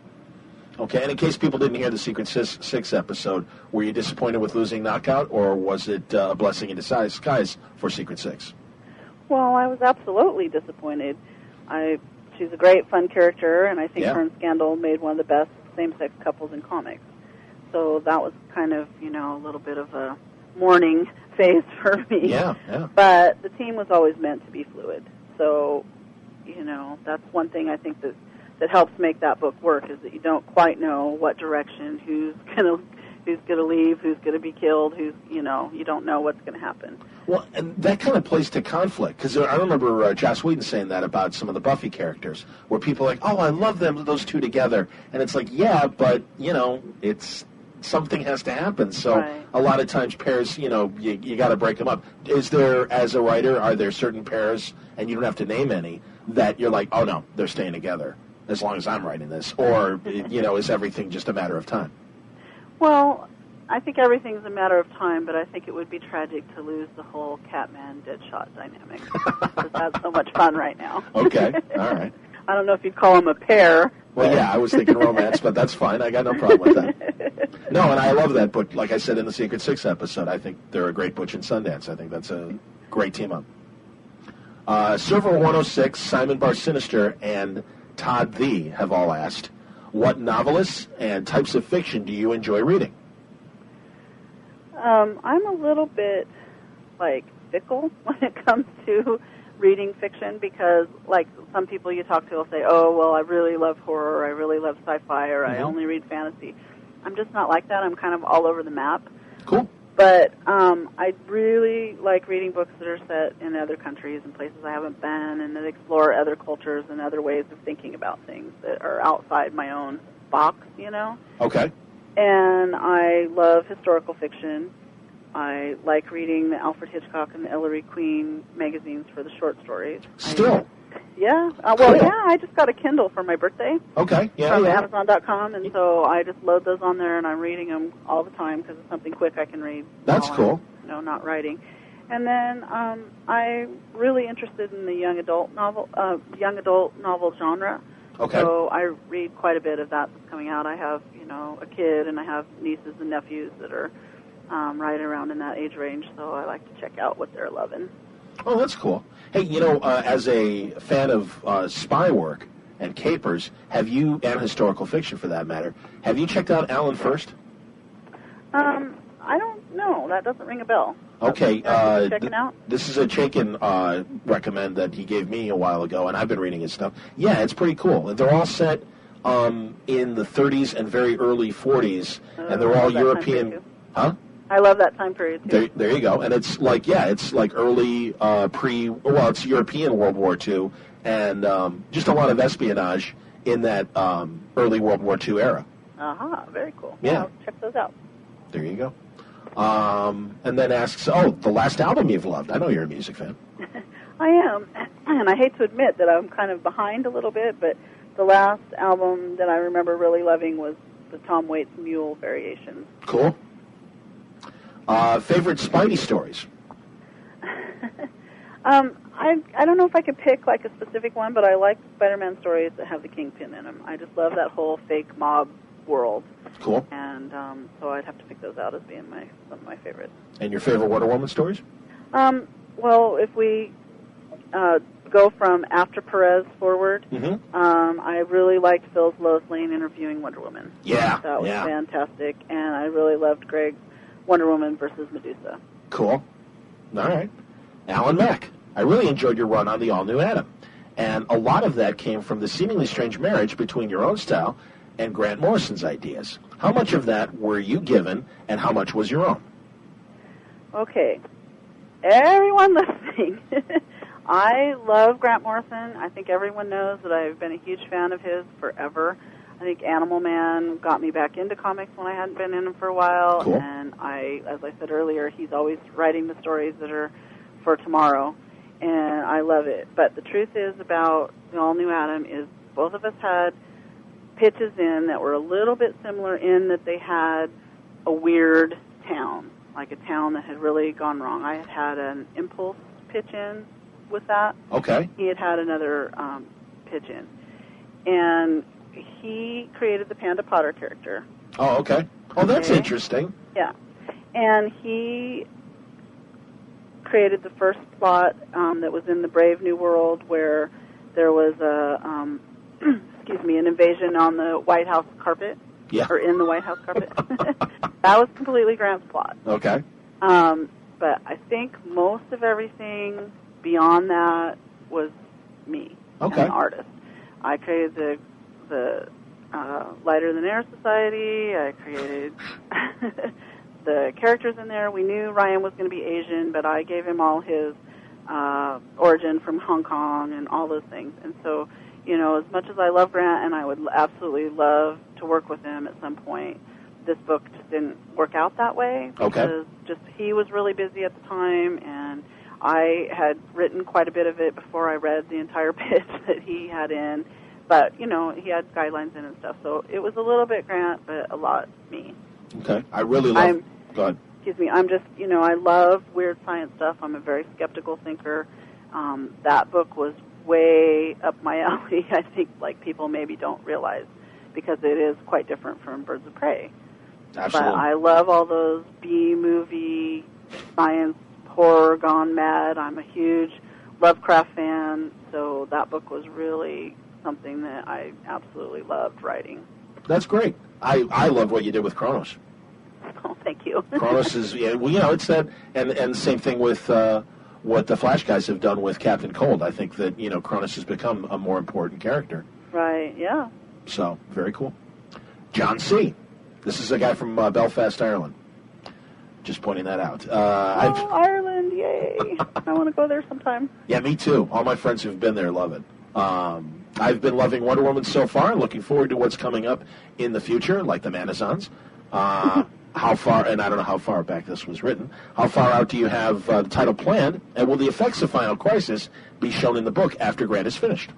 Okay, and in case people didn't hear the Secret Six, Six episode, were you disappointed with losing Knockout, or was it uh, a blessing in disguise for Secret Six? Well, I was absolutely disappointed. I She's a great, fun character, and I think Yeah. her and Scandal made one of the best same-sex couples in comics. So that was kind of, you know, a little bit of a mourning phase for me. Yeah, yeah. But the team was always meant to be fluid. So, you know, that's one thing I think that, that helps make that book work, is that you don't quite know what direction, who's gonna who's gonna leave, who's gonna be killed, who's, you know, you don't know what's gonna happen. Well, and that kind of plays to conflict, because I remember uh, Joss Whedon saying that about some of the Buffy characters, where people are like, oh, I love them, those two together. And it's like, yeah, but, you know, it's something has to happen. So Right. a lot of times pairs, you know, you, you got to break them up. Is there, as a writer, are there certain pairs, and you don't have to name any, that you're like, oh, no, they're staying together as long as I'm writing this? Or, you know, is everything just a matter of time? Well, I think everything's a matter of time, but I think it would be tragic to lose the whole Catman-Deadshot dynamic, because that's so much fun right now. Okay, all right. I don't know if you'd call them a pair. Well, yeah, I was thinking romance, but that's fine. I got no problem with that. No, and I love that book. Like I said in the Secret Six episode, I think they're a great Butch and Sundance. I think that's a great team-up. Uh, Server one oh six, Simon Bar Sinister, and Todd The have all asked, what novelists and types of fiction do you enjoy reading? Um, I'm a little bit, like, fickle when it comes to reading fiction, because, like, some people you talk to will say, oh, well, I really love horror, or I really love sci-fi, or Mm-hmm. I only read fantasy. I'm just not like that. I'm kind of all over the map. Cool. But um, I really like reading books that are set in other countries and places I haven't been, and that explore other cultures and other ways of thinking about things that are outside my own box, you know? Okay. And I love historical fiction. I like reading the Alfred Hitchcock and the Ellery Queen magazines for the short stories. Still? I, yeah. Uh, well, Cool. yeah, I just got a Kindle for my birthday Okay. Yeah, from yeah. Amazon dot com, and so I just load those on there, and I'm reading them all the time because it's something quick I can read. That's while cool. I'm, you know, not writing. And then um, I'm really interested in the young adult novel, uh, young adult novel genre. Okay. So I read quite a bit of that that's coming out. I have, you know, a kid, and I have nieces and nephews that are um, right around in that age range, so I like to check out what they're loving. Oh, that's cool. Hey, you know, uh, as a fan of uh, spy work and capers, have you, and historical fiction for that matter, have you checked out Alan First? Um, I don't know. That doesn't ring a bell. Okay. Uh, Uh, checking th- out? This is a Chaikin uh, recommend that he gave me a while ago, and I've been reading his stuff. Yeah, it's pretty cool. They're all set um, in the thirties and very early forties, and they're Uh, I all love that time European. period, too. Huh? I love that time period, too. There, there you go. And it's like, yeah, it's like early uh, pre, well, it's European World War Two, and um, just a lot of espionage in that um, early World War Two era. Aha, very cool. Yeah. I'll check those out. There you go. Um, and then asks, oh, the last album you've loved. I know you're a music fan. I am, and I hate to admit that I'm kind of behind a little bit, but the last album that I remember really loving was the Tom Waits Mule Variations. Cool. Uh, favorite Spidey stories? um, I I don't know if I could pick like a specific one, but I like Spider-Man stories that have the Kingpin in them. I just love that whole fake mob world, Cool. and um, so I'd have to pick those out as being my some of my favorites. And your favorite Wonder Woman stories? Um, well, if we uh, go from after Perez forward, Mm-hmm. um, I really liked Phil's Lois Lane interviewing Wonder Woman. Yeah, That was yeah. fantastic, and I really loved Greg's Wonder Woman versus Medusa. Cool. All right. Alan Mack, I really enjoyed your run on the all-new Adam. And a lot of that came from the seemingly strange marriage between your own style and Grant Morrison's ideas. How much of that were you given, and how much was your own? Okay, everyone listening, I love Grant Morrison. I think everyone knows that I've been a huge fan of his forever. I think Animal Man got me back into comics when I hadn't been in them for a while. Cool. And I, as I said earlier, he's always writing the stories that are for tomorrow, and I love it. But the truth is about the All New Adam is both of us had pitches in that were a little bit similar in that they had a weird town, like a town that had really gone wrong. I had had an Impulse pitch in with that. Okay. He had had another um, pitch in. And he created the Panda Potter character. Oh, okay. Oh, that's Okay. interesting. Yeah. And he created the first plot um, that was in the Brave New World where there was a, um, excuse me, an invasion on the White House carpet. Yeah. Or in the White House carpet. That was completely Grant's plot. Okay. Um, but I think most of everything beyond that was me, Okay. an artist. I created the the uh, Lighter Than Air Society. I created the characters in there. We knew Ryan was going to be Asian, but I gave him all his uh, origin from Hong Kong and all those things. And so, you know, as much as I love Grant and I would absolutely love to work with him at some point, this book just didn't work out that way. Okay. Because just he was really busy at the time, and I had written quite a bit of it before I read the entire pitch that he had in. But, you know, he had guidelines in and stuff. So it was a little bit Grant, but a lot me. Okay. I really love... I'm, Go ahead. Excuse me. I'm just, you know, I love weird science stuff. I'm a very skeptical thinker. Um, that book was way up my alley, I think, like people maybe don't realize, because it is quite different from Birds of Prey. Absolutely. But I love all those B-movie science horror gone mad. I'm a huge Lovecraft fan, so that book was really something that I absolutely loved writing. That's great. I, I love what you did with Kronos. Oh, thank you. Kronos is, yeah, well, you know, it's that, and and same thing with uh, what the Flash guys have done with Captain Cold. I think that, you know, Kronos has become a more important character. Right, yeah. So, very cool. John C. This is a guy from uh, Belfast, Ireland. Just pointing that out. Uh, Oh, I've, Ireland, yay. I want to go there sometime. yeah, me too. All my friends who've been there love it. Um, I've been loving Wonder Woman so far, looking forward to what's coming up in the future, like the Manazons. Uh, how far, and I don't know how far back this was written, how far out do you have uh, the title planned, and will the effects of Final Crisis be shown in the book after Grant is finished?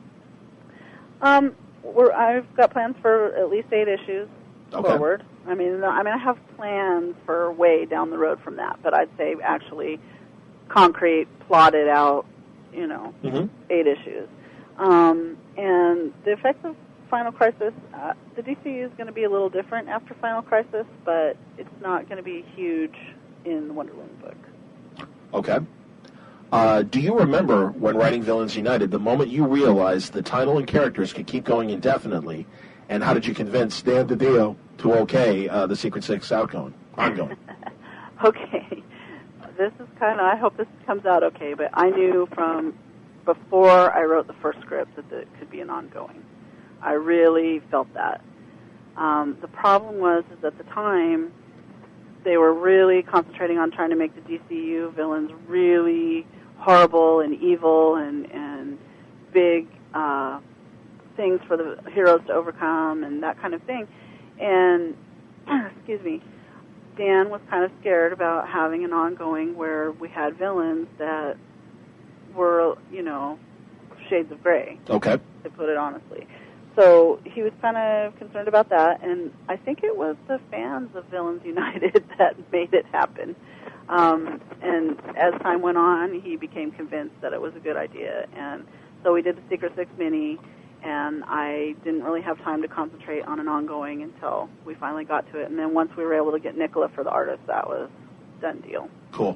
Um, we're, I've got plans for at least eight issues Okay. forward. I mean, I mean, I have plans for way down the road from that, but I'd say actually concrete, plotted out, you know, Mm-hmm. eight issues. Um, and the effects of Final Crisis, uh, the D C U is going to be a little different after Final Crisis, but it's not going to be huge in the Wonder Woman book. Okay. Uh, do you remember when writing Villains United, the moment you realized the title and characters could keep going indefinitely, and how did you convince Dan DiDio to okay uh, the Secret Six outgoing, ongoing? Okay. This is kind of, I hope this comes out okay, but I knew from before I wrote the first script that it could be an ongoing. I really felt that. Um, the problem was is at the time, they were really concentrating on trying to make the D C U villains really horrible and evil and, and big uh, things for the heroes to overcome and that kind of thing. And, excuse me, Dan was kind of scared about having an ongoing where we had villains that were, you know, shades of gray, Okay. to put it honestly. So he was kind of concerned about that, and I think it was the fans of Villains United that made it happen. Um, and as time went on, he became convinced that it was a good idea. And so we did the Secret Six mini, and I didn't really have time to concentrate on an ongoing until we finally got to it. And then once we were able to get Nicola for the artist, that was done deal. Cool.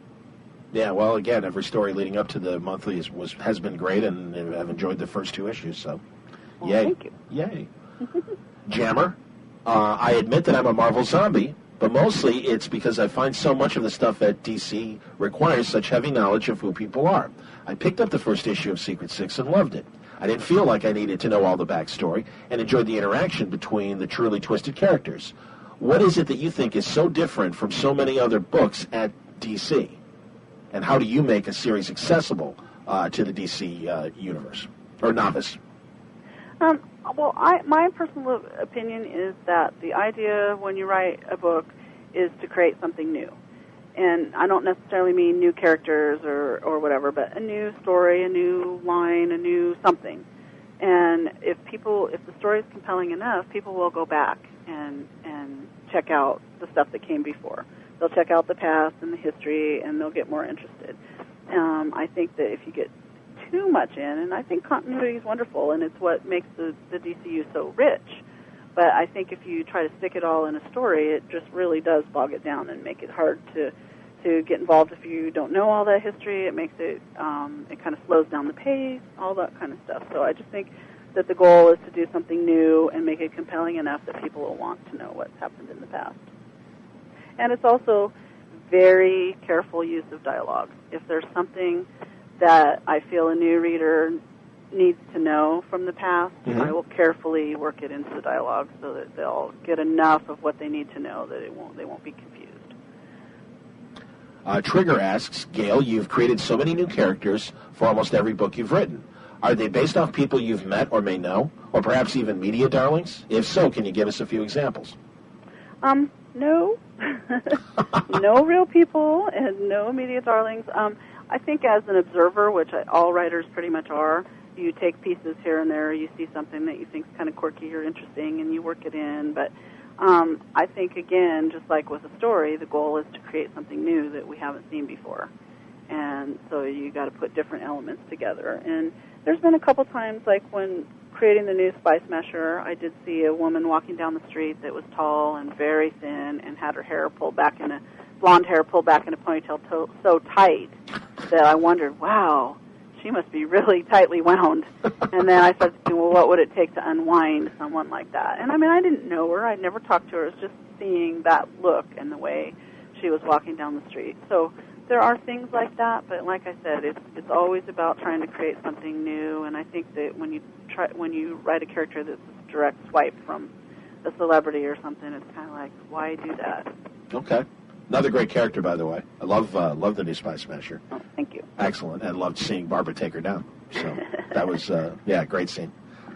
Yeah, well, again, every story leading up to the monthly is, was has been great, and I've enjoyed the first two issues, so Well, yay. thank you. Yay. Jammer, uh, I admit that I'm a Marvel zombie, but mostly it's because I find so much of the stuff at D C requires such heavy knowledge of who people are. I picked up the first issue of Secret Six and loved it. I didn't feel like I needed to know all the backstory and enjoyed the interaction between the truly twisted characters. What is it that you think is so different from so many other books at D C? And how do you make a series accessible uh, to the D C uh, universe? Or novice? Um, Well, I, my personal opinion is that the idea when you write a book is to create something new. And I don't necessarily mean new characters or, or whatever, but a new story, a new line, a new something. And if people, if the story is compelling enough, people will go back and and check out the stuff that came before. They'll check out the past and the history, and they'll get more interested. Um, I think that if you get too much in, and I think continuity is wonderful, and it's what makes the, the D C U so rich. But I think if you try to stick it all in a story, it just really does bog it down and make it hard to to get involved if you don't know all that history. It makes it, um, it kind of slows down the pace, all that kind of stuff. So I just think that the goal is to do something new and make it compelling enough that people will want to know what's happened in the past. And it's also very careful use of dialogue. If there's something that I feel a new reader needs to know from the past, mm-hmm. I will carefully work it into the dialogue so that they'll get enough of what they need to know that it won't they won't be confused. Uh, Trigger asks, Gail, you've created so many new characters for almost every book you've written. Are they based off people you've met or may know, or perhaps even media darlings? If so, can you give us a few examples? Um, no. No real people and no media darlings. Um, I think as an observer, which all writers pretty much are, you take pieces here and there, you see something that you think is kind of quirky or interesting, and you work it in. But um, I think, again, just like with a story, the goal is to create something new that we haven't seen before. And so you got to put different elements together. And there's been a couple times, like when creating the new Spice Mesher, I did see a woman walking down the street that was tall and very thin and had her hair pulled back in a, blonde hair pulled back in a ponytail to, so tight that I wondered, wow, she must be really tightly wound. And then I started thinking, well, what would it take to unwind someone like that? And I mean, I didn't know her. I'd never talked to her. It was just seeing that look and the way she was walking down the street. So there are things like that, but like I said, it's it's always about trying to create something new. And I think that when you try when you write a character that's a direct swipe from a celebrity or something, it's kind of like, why do that? Okay. Another great character, by the way. I love uh, love the new Spice Mesher. Oh, thank you. Excellent. And loved seeing Barbara take her down. So that was, uh, yeah, great scene.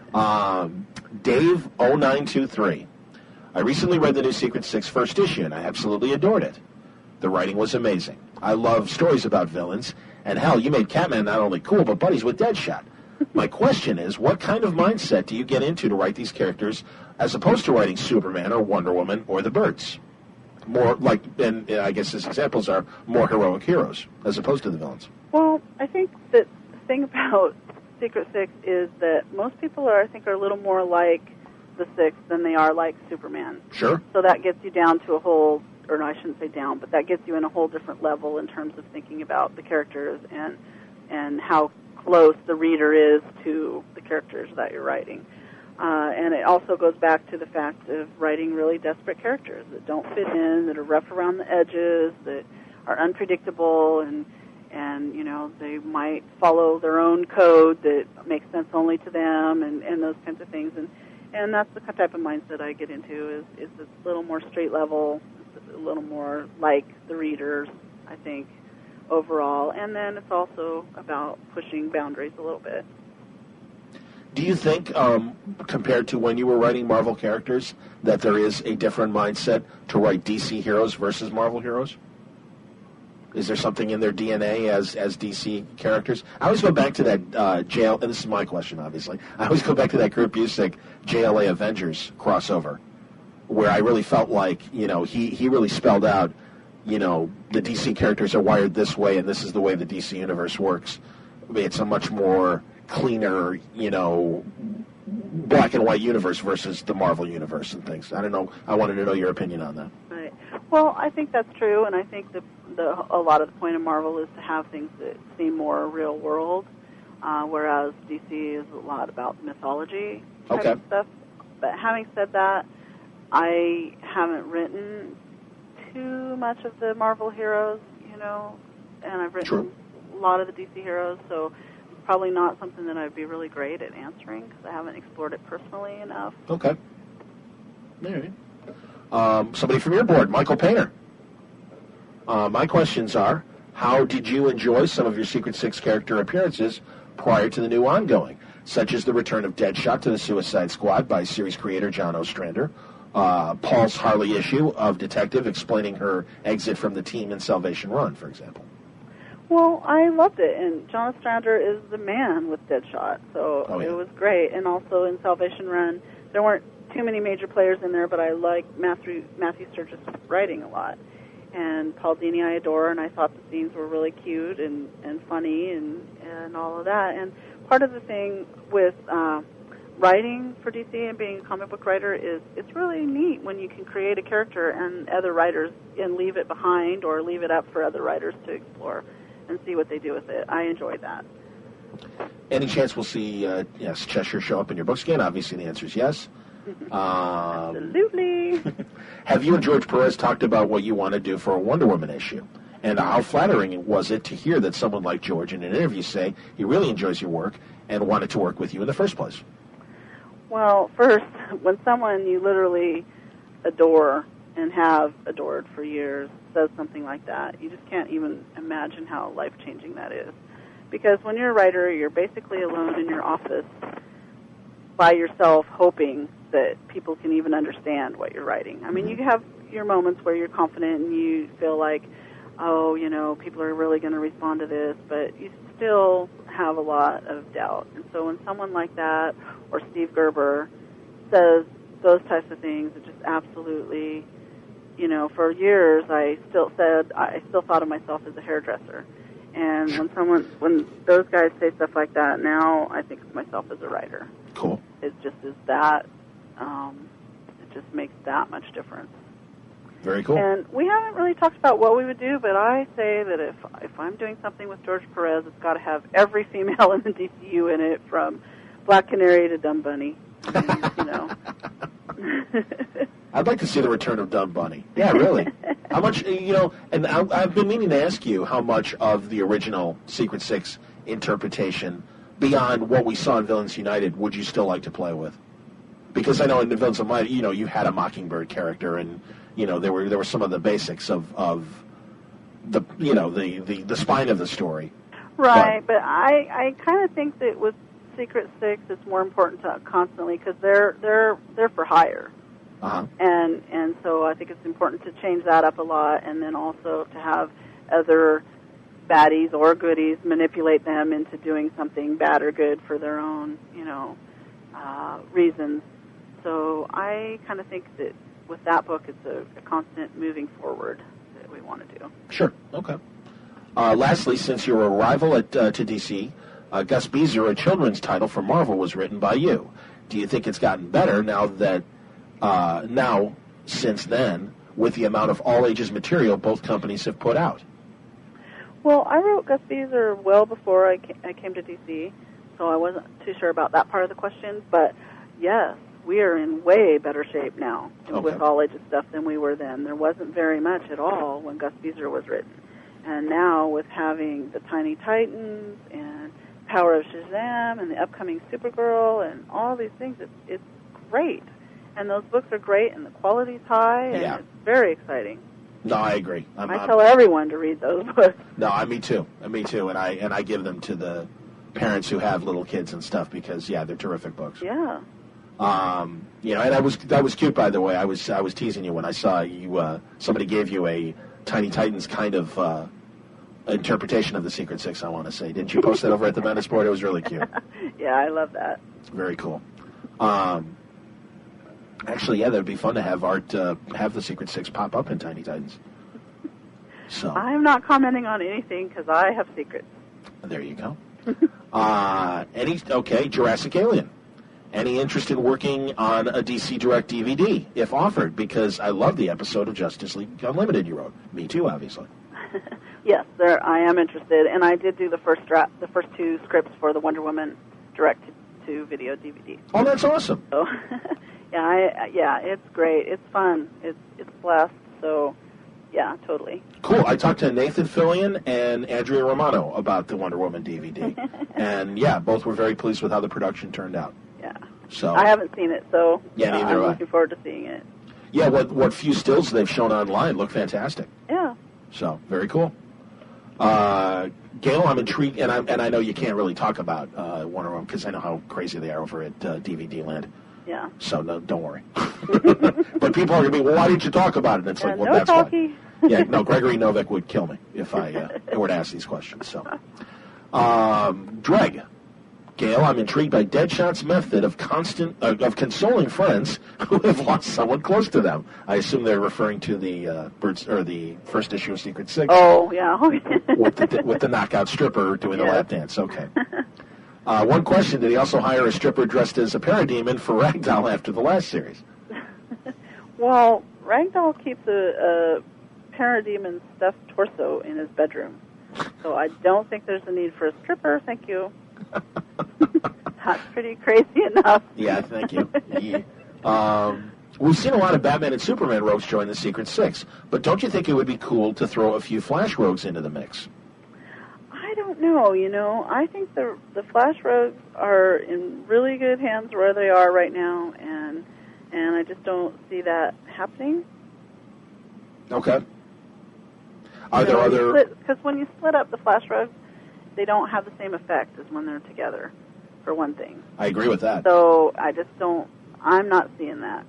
Um, Dave oh nine two three. I recently read the new Secret Six first issue, and I absolutely adored it. The writing was amazing. I love stories about villains, and hell, you made Catman not only cool, but buddies with Deadshot. My question is, what kind of mindset do you get into to write these characters as opposed to writing Superman or Wonder Woman or the Birds? More like, and I guess his examples are more heroic heroes as opposed to the villains. Well, I think that the thing about Secret Six is that most people are, I think, are a little more like the Six than they are like Superman. Sure. So that gets you down to a whole, or no, I shouldn't say down, but that gets you in a whole different level in terms of thinking about the characters and and how close the reader is to the characters that you're writing. Uh, and it also goes back to the fact of writing really desperate characters that don't fit in, that are rough around the edges, that are unpredictable, and, and you know, they might follow their own code that makes sense only to them, and, and those kinds of things. And, and that's the type of mindset I get into, is, is a little more straight level, a little more like the readers, I think, overall. And then it's also about pushing boundaries a little bit. Do you think, um, compared to when you were writing Marvel characters, that there is a different mindset to write D C heroes versus Marvel heroes? Is there something in their D N A as as D C characters? I always go back to that uh, J L, and this is my question, obviously. I always go back to that Kurt Busiek J L A Avengers crossover, where I really felt like, you know, he, he really spelled out, you know, the D C characters are wired this way, and this is the way the D C universe works. I mean, it's a much more cleaner, you know, black and white universe versus the Marvel universe and things. I don't know. I wanted to know your opinion on that. Right. Well, I think that's true, and I think the, the a lot of the point of Marvel is to have things that seem more real world, uh, whereas D C is a lot about mythology type okay. of stuff. But having said that, I haven't written too much of the Marvel heroes, you know, and I've written True. a lot of the D C heroes, so probably not something that I'd be really great at answering because I haven't explored it personally enough. Okay. All right. Um, somebody from your board, Michael Painter. Uh, my questions are, how did you enjoy some of your Secret Six character appearances prior to the new ongoing? such as the return of Deadshot to the Suicide Squad by series creator John Ostrander, uh, Paul's Harley issue of Detective explaining her exit from the team in Salvation Run, for example. Well, I loved it, and John Ostrander is the man with Deadshot, so oh, yeah. it was great. And also in Salvation Run, there weren't too many major players in there, but I liked Matthew, Matthew Sturgis' writing a lot. And Paul Dini I adore, and I thought the scenes were really cute and, and funny and, and all of that. And part of the thing with uh, writing for D C and being a comic book writer is it's really neat when you can create a character and other writers and leave it behind or leave it up for other writers to explore and see what they do with it. I enjoy that. Any chance we'll see uh, yes Cheshire show up in your books again? Obviously the answer is yes. Um, Absolutely. Have you and George Perez talked about what you want to do for a Wonder Woman issue? And how flattering was it to hear that someone like George in an interview say he really enjoys your work and wanted to work with you in the first place? Well, first, when someone you literally adore and have adored for years says something like that, you just can't even imagine how life-changing that is. Because when you're a writer, you're basically alone in your office by yourself hoping that people can even understand what you're writing. I mean, you have your moments where you're confident and you feel like, oh, you know, people are really going to respond to this, but you still have a lot of doubt. And so when someone like that or Steve Gerber says those types of things, it just absolutely, you know, for years I still said, I still thought of myself as a hairdresser. And when someone, when those guys say stuff like that, now I think of myself as a writer. Cool. It just is that, um, it just makes that much difference. Very cool. And we haven't really talked about what we would do, but I say that if if I'm doing something with George Perez, it's got to have every female in the D C U in it, from Black Canary to Dumb Bunny. I mean, you know. I'd like to see the return of Dumb Bunny. Yeah, really. How much, you know, and I, I've been meaning to ask you how much of the original Secret Six interpretation, beyond what we saw in Villains United, would you still like to play with? Because I know in the Villains United, you know, you had a Mockingbird character, and you know there were there were some of the basics of, of the you know the, the, the spine of the story. Right, but, but I I kind of think that with Secret Six, it's more important to constantly, because they're they're they're for hire. Uh-huh. And and so I think it's important to change that up a lot, and then also to have other baddies or goodies manipulate them into doing something bad or good for their own, you know, uh, reasons. So I kind of think that with that book, it's a, a constant moving forward that we want to do. Sure. Okay. Uh, lastly, since your arrival at uh, to D C, uh, Gus Beezer, a children's title for Marvel, was written by you. Do you think it's gotten better now that uh, now since then with the amount of all ages material both companies have put out? Well, I wrote Gus Beezer well before I came, I came to D C, so I wasn't too sure about that part of the question. But yes, we are in way better shape now okay. with all ages stuff than we were then. There wasn't very much at all when Gus Beezer was written. And now with having the Tiny Titans and Power of Shazam and the upcoming Supergirl and all these things, it's, it's great. And those books are great, and the quality's high, and yeah. it's very exciting. No, I agree. I'm, I I'm, tell everyone to read those books. No, I me too. Me too. And I and I give them to the parents who have little kids and stuff because yeah, they're terrific books. Yeah. Um, you know, and I was that was cute, by the way. I was I was teasing you when I saw you. Uh, somebody gave you a Tiny Titans kind of uh, interpretation of the Secret Six. I want to say, didn't you post that over at the Menace board? It was really cute. Yeah, I love that. It's very cool. Um, actually, yeah, that'd be fun to have Art uh, have the Secret Six pop up in Tiny Titans. So I'm not commenting on anything because I have secrets. There you go. uh, any okay, Jurassic Alien. Any interest in working on a D C Direct D V D, if offered? Because I love the episode of Justice League Unlimited you wrote. Me too, obviously. Yes, there. I am interested, and I did do the first draft, the first two scripts for the Wonder Woman Direct to Video D V D. Oh, that's awesome. So, yeah, I, yeah, it's great. It's fun. It's it's blessed. So, yeah, totally. Cool. I talked to Nathan Fillion and Andrea Romano about the Wonder Woman D V D, and yeah, both were very pleased with how the production turned out. Yeah. So I haven't seen it, so yeah, neither uh, I'm have I. looking forward to seeing it. Yeah, what what few stills they've shown online look fantastic. Yeah. So very cool. Uh, Gail, I'm intrigued, and I and I know you can't really talk about uh, Wonder Woman because I know how crazy they are over at uh, D V D Land. Yeah. So no, don't worry. But people are going to be, well, why didn't you talk about it? And it's uh, like, well, no that's talkie. why. Yeah, no, Gregory Novik would kill me if I uh, were to ask these questions. So, um, Dreg, Gail, I'm intrigued by Deadshot's method of constant uh, of consoling friends who have lost someone close to them. I assume they're referring to the uh, birds or the first issue of Secret Six. Oh yeah. with the with the knockout stripper doing the Yeah. lap dance. Okay. Uh, one question: did he also hire a stripper dressed as a parademon for Ragdoll after the last series? Well, Ragdoll keeps a, a parademon stuffed torso in his bedroom, so I don't think there's a need for a stripper. Thank you. That's pretty crazy enough. Yeah, thank you. Yeah. Um, we've seen a lot of Batman and Superman rogues join the Secret Six, but don't you think it would be cool to throw a few Flash rogues into the mix? I don't know, you know. I think the the Flash rogues are in really good hands where they are right now, and and I just don't see that happening. Okay. Are there other... Because when you split up the Flash rogues, they don't have the same effect as when they're together, for one thing. I agree with that. So I just don't, I'm not seeing that.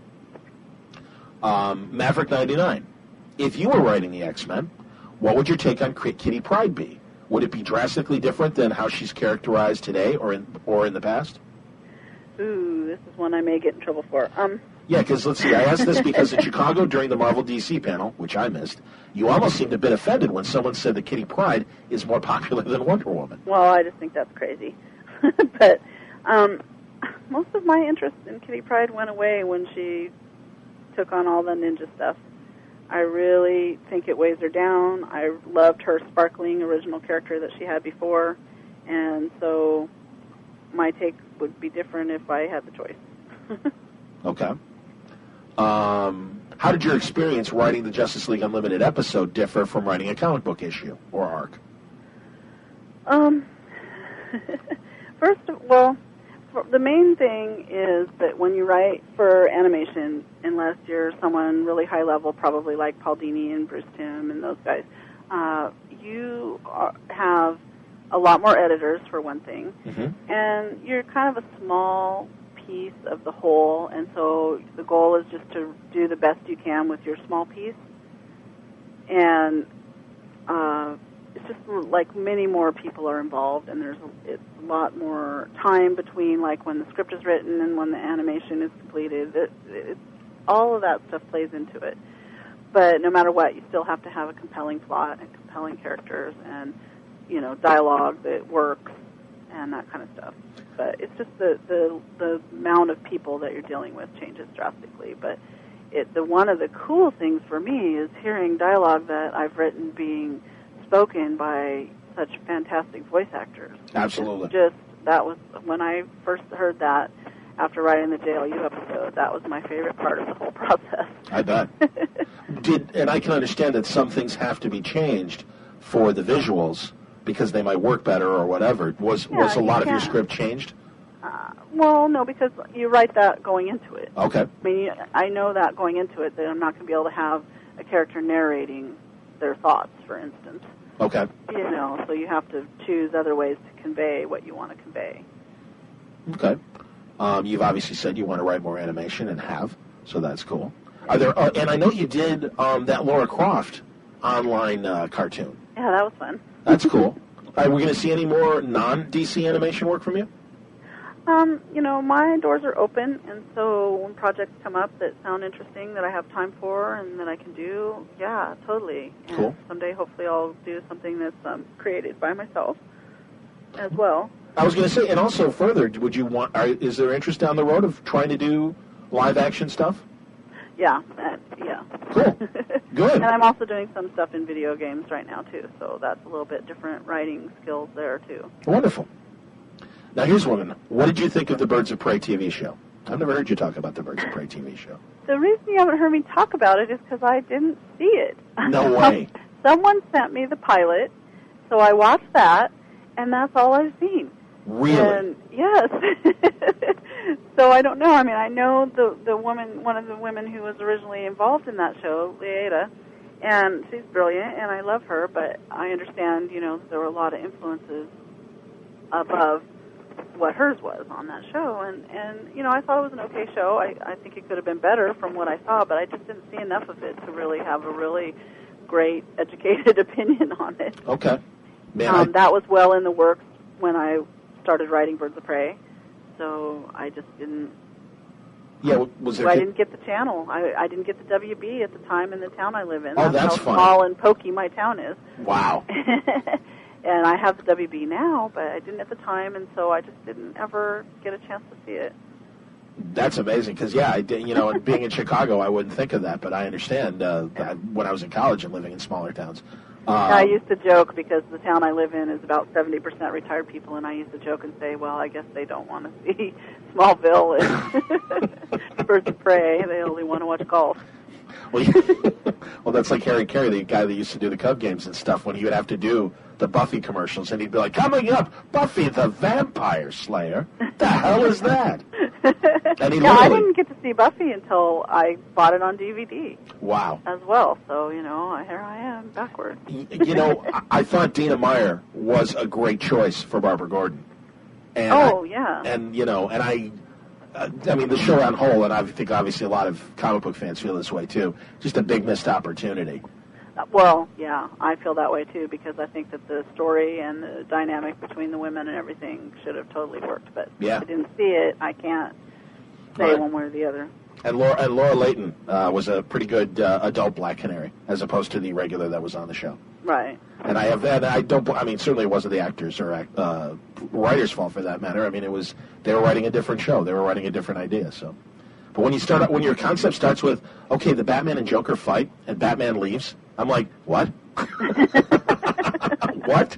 Um, Maverick ninety-nine. If you were writing the X-Men, what would your take on Kitty Pryde be? Would it be drastically different than how she's characterized today or in or in the past? Ooh, this is one I may get in trouble for. Um, yeah, because let's see, I asked this because in Chicago during the Marvel D C panel, which I missed, you almost seemed a bit offended when someone said that Kitty Pryde is more popular than Wonder Woman. Well, I just think that's crazy. But um, most of my interest in Kitty Pryde went away when she took on all the ninja stuff. I really think it weighs her down. I loved her sparkling original character that she had before, and so my take would be different if I had the choice. Okay. Um, how did your experience writing the Justice League Unlimited episode differ from writing a comic book issue or arc? Um, first of well, the main thing is that when you write for animation, unless you're someone really high level, probably like Paul Dini and Bruce Timm and those guys, uh, you are, have a lot more editors for one thing, mm-hmm. and you're kind of a small piece of the whole, and so the goal is just to do the best you can with your small piece, and uh, it's just like many more people are involved, and there's a, it's a lot more time between like when the script is written and when the animation is completed. It, it, all of that stuff plays into it. But no matter what, you still have to have a compelling plot and compelling characters and, you know, dialogue that works and that kind of stuff. But it's just the the, the amount of people that you're dealing with changes drastically. But it the one of the cool things for me is hearing dialogue that I've written being spoken by such fantastic voice actors. Absolutely. It's just that was when I first heard that after writing the J L U episode. That was my favorite part of the whole process. I bet. Did and I can understand that some things have to be changed for the visuals because they might work better or whatever. Was Yeah, was a you lot of can. your script changed? Uh, well, no, because you write that going into it. Okay. I mean, you- I know that going into it that I'm not going to be able to have a character narrating their thoughts, for instance. Okay. You know, so you have to choose other ways to convey what you want to convey. Okay. Um, you've obviously said you want to write more animation and have, so that's cool. Are there? Uh, and I know you did um, that Laura Croft online uh, cartoon. Yeah, that was fun. That's cool. Are we going to see any more non-D C animation work from you? Um, you know, my doors are open, and so when projects come up that sound interesting, that I have time for, and that I can do, yeah, totally. And Cool. someday, hopefully, I'll do something that's um, created by myself as well. I was going to say, and also further, would you want? Are, is there interest down the road of trying to do live action stuff? Yeah, that, yeah. Cool. Good. And I'm also doing some stuff in video games right now, too, so that's a little bit different writing skills there, too. Wonderful. Now here's one. What did you think of the Birds of Prey T V show? I've never heard you talk about the Birds of Prey T V show. The reason you haven't heard me talk about it is because I didn't see it. No way. Someone sent me the pilot, so I watched that, and that's all I've seen. Really? And yes. So I don't know. I mean, I know the the woman, one of the women who was originally involved in that show, Leada, And she's brilliant, and I love her, but I understand, you know, there were a lot of influences above what hers was on that show. And, and you know, I thought it was an okay show. I, I think it could have been better from what I saw, but I just didn't see enough of it to really have a really great, educated opinion on it. Okay. Man, um, I... That was well in the works when I started writing Birds of Prey, so I just didn't... Yeah, was there... I didn't get the channel. I, I didn't get the W B at the time in the town I live in. Oh, that's how funny. small and pokey my town is. Wow. And I have the W B now, but I didn't at the time, and so I just didn't ever get a chance to see it. That's amazing, because, yeah, I did, you know, being in Chicago, I wouldn't think of that, but I understand uh, that when I was in college and living in smaller towns. Um, I used to joke, because the town I live in is about seventy percent retired people, and I used to joke and say, well, I guess they don't want to see Smallville and Birds of Prey. They only want to watch golf. Well, well, that's like Harry Carey, the guy that used to do the Cub games and stuff, when he would have to do the Buffy commercials, and he'd be like, coming up, Buffy the Vampire Slayer. The hell is that? And he yeah, I literally... didn't get to see Buffy until I bought it on D V D. Wow. As well, so, you know, here I am, backward. You know, I thought Dina Meyer was a great choice for Barbara Gordon. And oh, I, yeah. And, you know, and I... Uh, I mean, the show on whole, and I think obviously a lot of comic book fans feel this way too, just a big missed opportunity. Uh, well, yeah, I feel that way too, because I think that the story and the dynamic between the women and everything should have totally worked. But yeah. if I didn't see it, I can't say right. one way or the other. And Laura, and Laura Leighton uh, was a pretty good uh, adult Black Canary, as opposed to the regular that was on the show. Right. And I have, and I don't. I mean, certainly it wasn't the actors or act, uh, writers' fault for that matter. I mean, it was they were writing a different show. They were writing a different idea. So, but when you start, when your concept starts with, okay, the Batman and Joker fight, and Batman leaves, I'm like, what? What?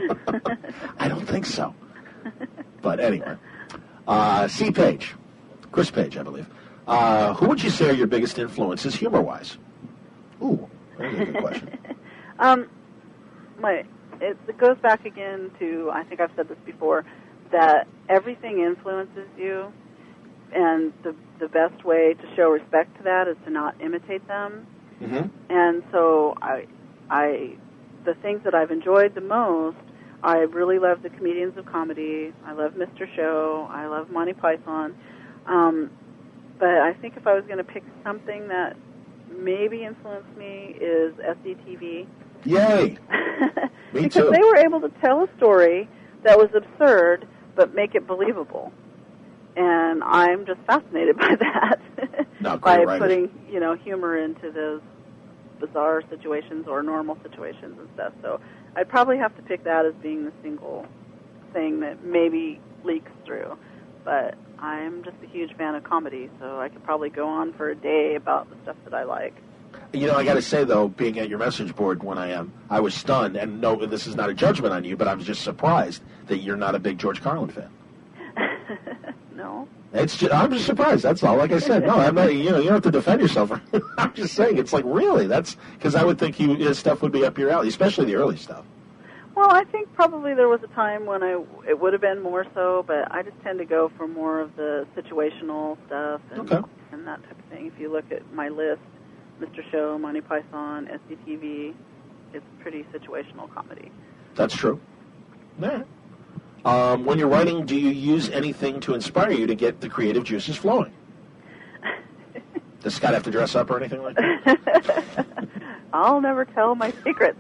I don't think so. But anyway, uh, C. Page, Chris Page, I believe. Uh, who would you say are your biggest influences, humor-wise? Ooh, that's a good question. um. My, it, it goes back again to, I think I've said this before, that everything influences you, and the the best way to show respect to that is to not imitate them. Mm-hmm. And so I, I, the things that I've enjoyed the most, I really love the comedians of comedy. I love Mister Show. I love Monty Python. Um, but I think if I was going to pick something that maybe influenced me is S D T V. Yay! Me because too. they were able to tell a story that was absurd, but make it believable. And I'm just fascinated by that. No, by great writers. putting, you know, humor into those bizarre situations or normal situations and stuff. So I'd probably have to pick that as being the single thing that maybe leaks through. But I'm just a huge fan of comedy, so I could probably go on for a day about the stuff that I like. You know, I got to say, though, being at your message board when I am, I was stunned. And no, this is not a judgment on you, but I was just surprised that you're not a big George Carlin fan. No. It's just, I'm just surprised. That's all. Like I said, no, I'm not. You know, you don't have to defend yourself. I'm just saying, it's like really. That's because I would think you, his stuff would be up your alley, especially the early stuff. Well, I think probably there was a time when I it would have been more so, but I just tend to go for more of the situational stuff and, okay. and that type of thing. If you look at my list, Mister Show, Monty Python, S D T V, it's pretty situational comedy. That's true. Yeah. Um, when you're writing, do you use anything to inspire you to get the creative juices flowing? Does Scott have to dress up or anything like that? I'll never tell my secrets.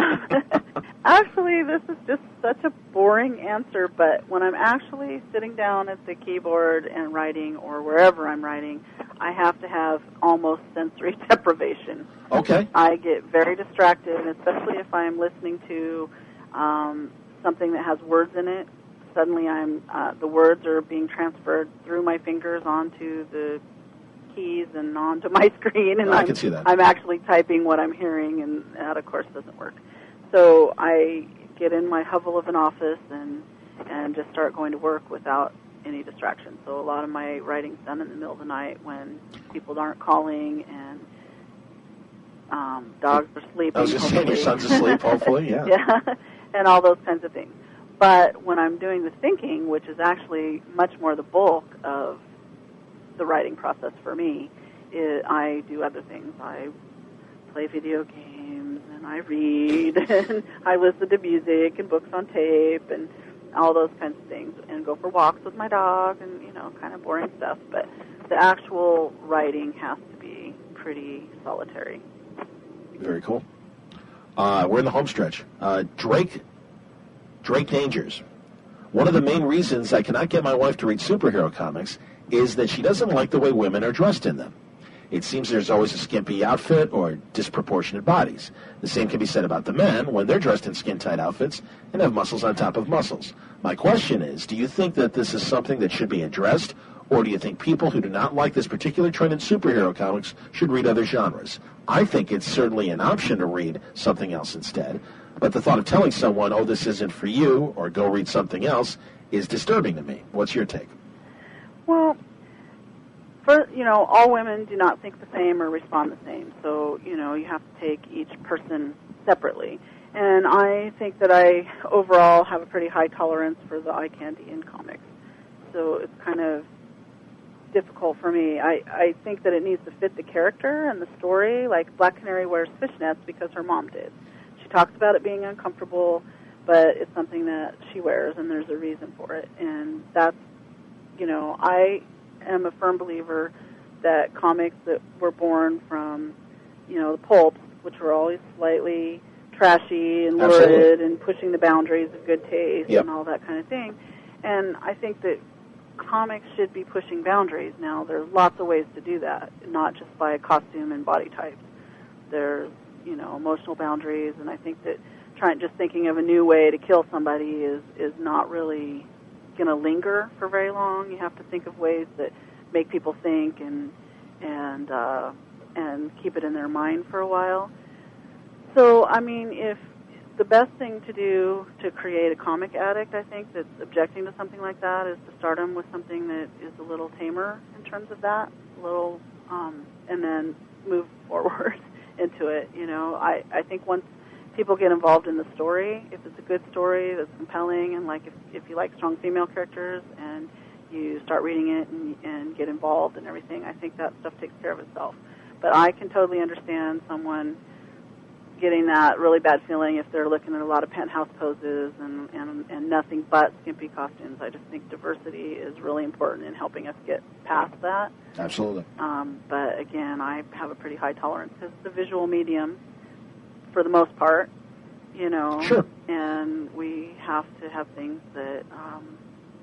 Actually, this is just such a boring answer, but when I'm actually sitting down at the keyboard and writing or wherever I'm writing, I have to have almost sensory deprivation. Okay. I get very distracted, especially if I'm listening to um, something that has words in it. Suddenly I'm uh, the words are being transferred through my fingers onto the keys and onto my screen, and I I'm, can see that. I'm actually typing what I'm hearing, and that, of course, doesn't work. So I get in my hovel of an office and and just start going to work without any distractions. So a lot of my writing's done in the middle of the night when people aren't calling and um, dogs are sleeping. I was just saying your son's asleep, hopefully, yeah. Yeah, and all those kinds of things. But when I'm doing the thinking, which is actually much more the bulk of the writing process for me, it, I do other things. I play video games. I read, and I listen to music and books on tape and all those kinds of things, and go for walks with my dog and, you know, kind of boring stuff. But the actual writing has to be pretty solitary. Very cool. Uh, we're in the home stretch. Uh, Drake, Drake Dangers. One of the main reasons I cannot get my wife to read superhero comics is that she doesn't like the way women are dressed in them. It seems there's always a skimpy outfit or disproportionate bodies. The same can be said about the men when they're dressed in skin-tight outfits and have muscles on top of muscles. My question is, do you think that this is something that should be addressed, or do you think people who do not like this particular trend in superhero comics should read other genres? I think it's certainly an option to read something else instead, but the thought of telling someone, oh, this isn't for you, or go read something else, is disturbing to me. What's your take? Well, for, you know, all women do not think the same or respond the same. So, you know, you have to take each person separately. And I think that I overall have a pretty high tolerance for the eye candy in comics. So it's kind of difficult for me. I, I think that it needs to fit the character and the story. Like Black Canary wears fishnets because her mom did. She talks about it being uncomfortable, but it's something that she wears, and there's a reason for it. And that's, you know, I am a firm believer that comics that were born from, you know, the pulps, which were always slightly trashy and lurid Absolutely. and pushing the boundaries of good taste Yep. and all that kind of thing. And I think that comics should be pushing boundaries now. There's lots of ways to do that, not just by costume and body types. There's, you know, emotional boundaries, and I think that trying just thinking of a new way to kill somebody is is not really going to linger for very long. You have to think of ways that make people think and and uh, and keep it in their mind for a while. So, I mean, if the best thing to do to create a comic addict, I think, that's objecting to something like that is to start them with something that is a little tamer in terms of that, a little, um, and then move forward into it. You know, I, I think once people get involved in the story, if it's a good story that's compelling, and like if, if you like strong female characters and you start reading it and, and get involved and everything, I think that stuff takes care of itself. But I can totally understand someone getting that really bad feeling if they're looking at a lot of penthouse poses and, and, and nothing but skimpy costumes. I just think diversity is really important in helping us get past that. Absolutely. Um, but again, I have a pretty high tolerance because it's a visual medium for the most part, you know. Sure. And we have to have things that um,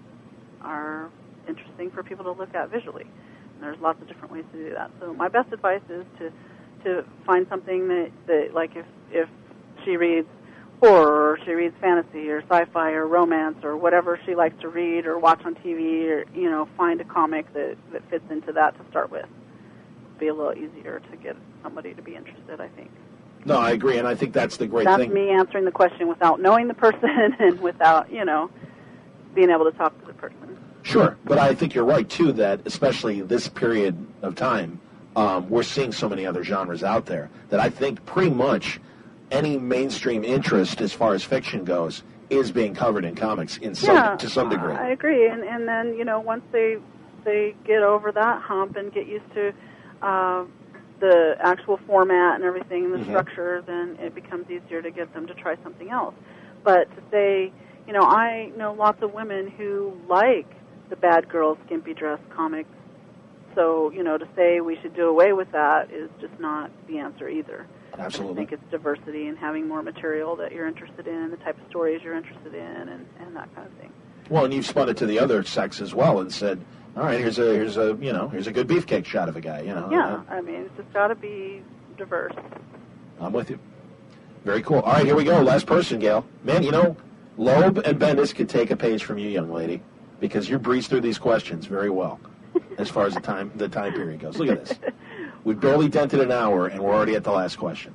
are interesting for people to look at visually. And there's lots of different ways to do that. So my best advice is to to find something that, that like if if she reads horror or she reads fantasy or sci-fi or romance or whatever she likes to read or watch on T V, or, you know, find a comic that, that fits into that to start with. It'd be a little easier to get somebody to be interested, I think. No, I agree, and I think that's the great That's thing. me answering the question without knowing the person and without, you know, being able to talk to the person. Sure, but I think you're right, too, that especially this period of time, um, we're seeing so many other genres out there that I think pretty much any mainstream interest as far as fiction goes is being covered in comics in some, yeah, to some degree. I agree, and and then, you know, once they they get over that hump and get used to uh, the actual format and everything, the mm-hmm. structure, then it becomes easier to get them to try something else. But to say, you know, I know lots of women who like the bad girl skimpy dress comics. So, you know, to say we should do away with that is just not the answer either. Absolutely. I think it's diversity and having more material that you're interested in, the type of stories you're interested in, and, and that kind of thing. Well, and you've spun it to the other sex as well and said, all right, here's a here's a you know here's a good beefcake shot of a guy. You know. Yeah, Uh, I mean, it's just got to be diverse. I'm with you. Very cool. All right, here we go. Last person, Gail. Man, you know, Loeb and Bendis could take a page from you, young lady, because you breeze through these questions very well as far as the time the time period goes. Look at this. We've barely dented an hour, and we're already at the last question.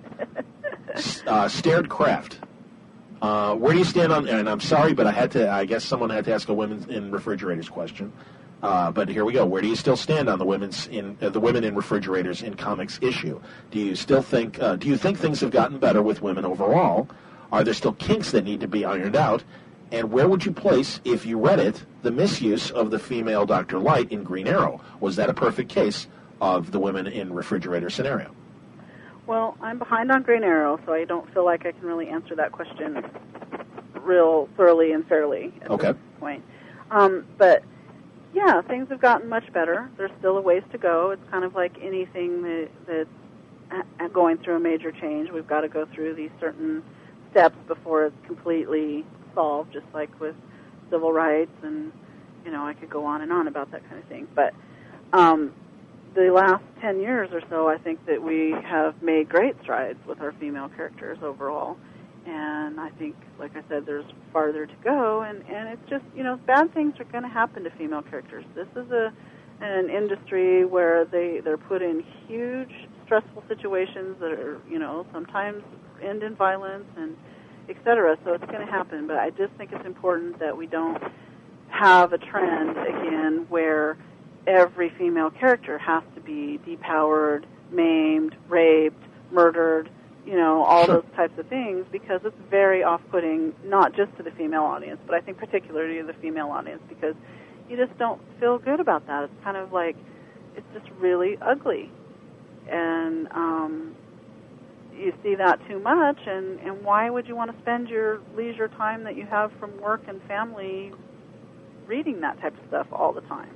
Uh, Stared Craft. Uh, where do you stand on, and I'm sorry, but I had to, I guess someone had to ask a women in refrigerators question. Uh, but here we go. Where do you still stand on the women's in uh, the women in refrigerators in comics issue? Do you still think, uh, do you think things have gotten better with women overall? Are there still kinks that need to be ironed out? And where would you place, if you read it, the misuse of the female Doctor Light in Green Arrow? Was that a perfect case of the women in refrigerator scenario? Well, I'm behind on Green Arrow, so I don't feel like I can really answer that question real thoroughly and fairly at okay. this point. Um, but, yeah, things have gotten much better. There's still a ways to go. It's kind of like anything that, that's going through a major change. We've got to go through these certain steps before it's completely solved, just like with civil rights, and, you know, I could go on and on about that kind of thing. But um, the last ten years or so, I think that we have made great strides with our female characters overall. And I think, like I said, there's farther to go, and, and it's just, you know, bad things are going to happen to female characters. This is a an industry where they, they're put in huge, stressful situations that are, you know, sometimes end in violence and et cetera, so it's going to happen. But I just think it's important that we don't have a trend, again, where every female character has to be depowered, maimed, raped, murdered, you know, all sure. those types of things, because it's very off-putting, not just to the female audience, but I think particularly to the female audience, because you just don't feel good about that. It's kind of like, it's just really ugly. And um, you see that too much, and, and why would you want to spend your leisure time that you have from work and family reading that type of stuff all the time?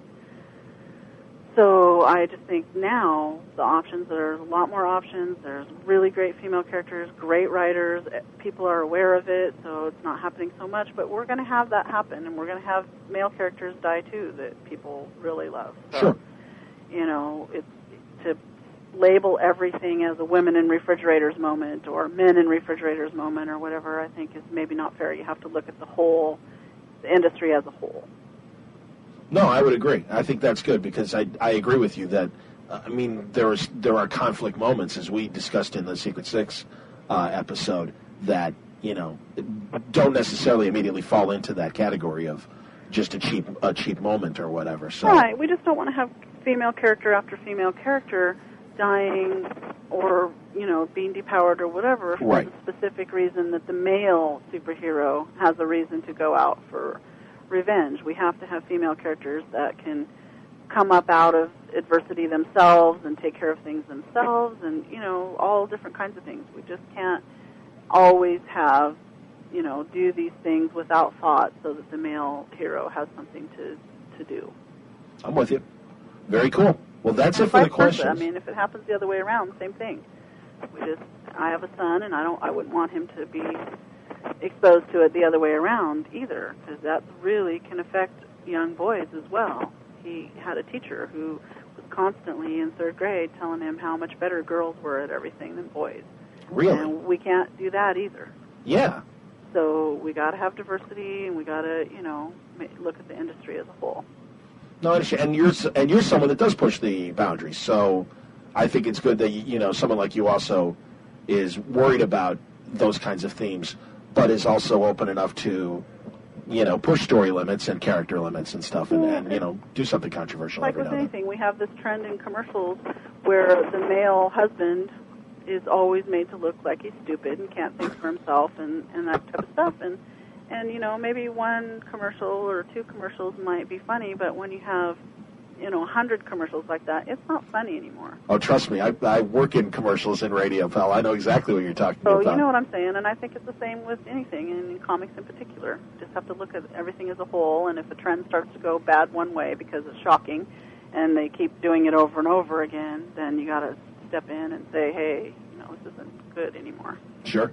So I just think now the options, there's a lot more options. There's really great female characters, great writers. People are aware of it, so it's not happening so much. But we're going to have that happen, and we're going to have male characters die too that people really love. So, sure. You know, it's to label everything as a women in refrigerators moment or men in refrigerators moment or whatever, I think is maybe not fair. You have to look at the whole, the industry as a whole. No, I would agree. I think that's good because I I agree with you that uh, I mean there is there are conflict moments, as we discussed in the Secret Six uh, episode, that you know don't necessarily immediately fall into that category of just a cheap a cheap moment or whatever. So right, we just don't want to have female character after female character dying or you know being depowered or whatever for right. the specific reason that the male superhero has a reason to go out for revenge. We have to have female characters that can come up out of adversity themselves and take care of things themselves and, you know, all different kinds of things. We just can't always have, you know, do these things without thought so that the male hero has something to, to do. I'm with you. Very cool. Well, that's and it for the versa. questions. I mean, if it happens the other way around, same thing. We just, I have a son, and I don't, I wouldn't want him to be exposed to it the other way around either, because that really can affect young boys as well. He had a teacher who was constantly in third grade telling him how much better girls were at everything than boys. Really? And we can't do that either. Yeah. So we got to have diversity, and we got to, you know, look at the industry as a whole. No, and you're and you're someone that does push the boundaries. So I think it's good that you know someone like you also is worried about those kinds of themes, but is also open enough to, you know, push story limits and character limits and stuff, and, and you know, do something controversial like every with now and anything, we have this trend in commercials where the male husband is always made to look like he's stupid and can't think for himself and, and that type of stuff. And, and, you know, maybe one commercial or two commercials might be funny, but when you have, you know, a hundred commercials like that, it's not funny anymore. Oh, trust me, I, I work in commercials and radio, pal. I know exactly what you're talking so about. So you know what I'm saying, and I think it's the same with anything, and in comics in particular. You just have to look at everything as a whole, and if a trend starts to go bad one way because it's shocking, and they keep doing it over and over again, then you got to step in and say, hey, you know, this isn't good anymore. Sure.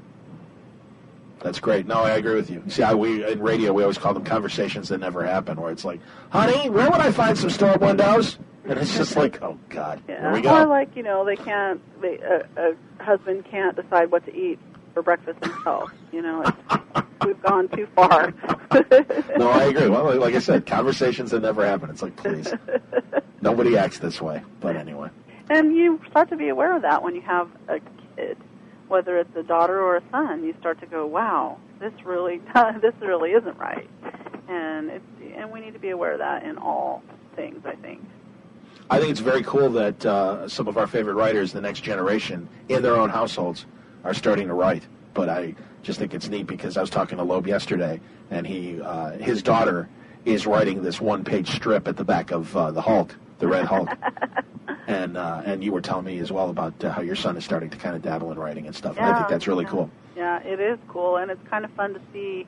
That's great. No, I agree with you. See, I, we in radio, we always call them conversations that never happen, where it's like, honey, where would I find some store windows? And it's just like, oh, God, yeah. here we go. Or like, you know, they can't, they, a, a husband can't decide what to eat for breakfast himself. You know, it's, we've gone too far. No, I agree. Well, like I said, conversations that never happen. It's like, please, nobody acts this way. But anyway. And you start to be aware of that when you have a kid. Whether it's a daughter or a son, you start to go, wow, this really this really isn't right. And it's, and we need to be aware of that in all things, I think. I think it's very cool that uh, some of our favorite writers, the next generation, in their own households, are starting to write. But I just think it's neat because I was talking to Loeb yesterday, and he uh, his daughter is writing this one-page strip at the back of uh, the Hulk, the Red Hulk. And uh, and you were telling me as well about uh, how your son is starting to kind of dabble in writing and stuff. Yeah, And I think that's really yeah. cool. Yeah, it is cool, and it's kind of fun to see,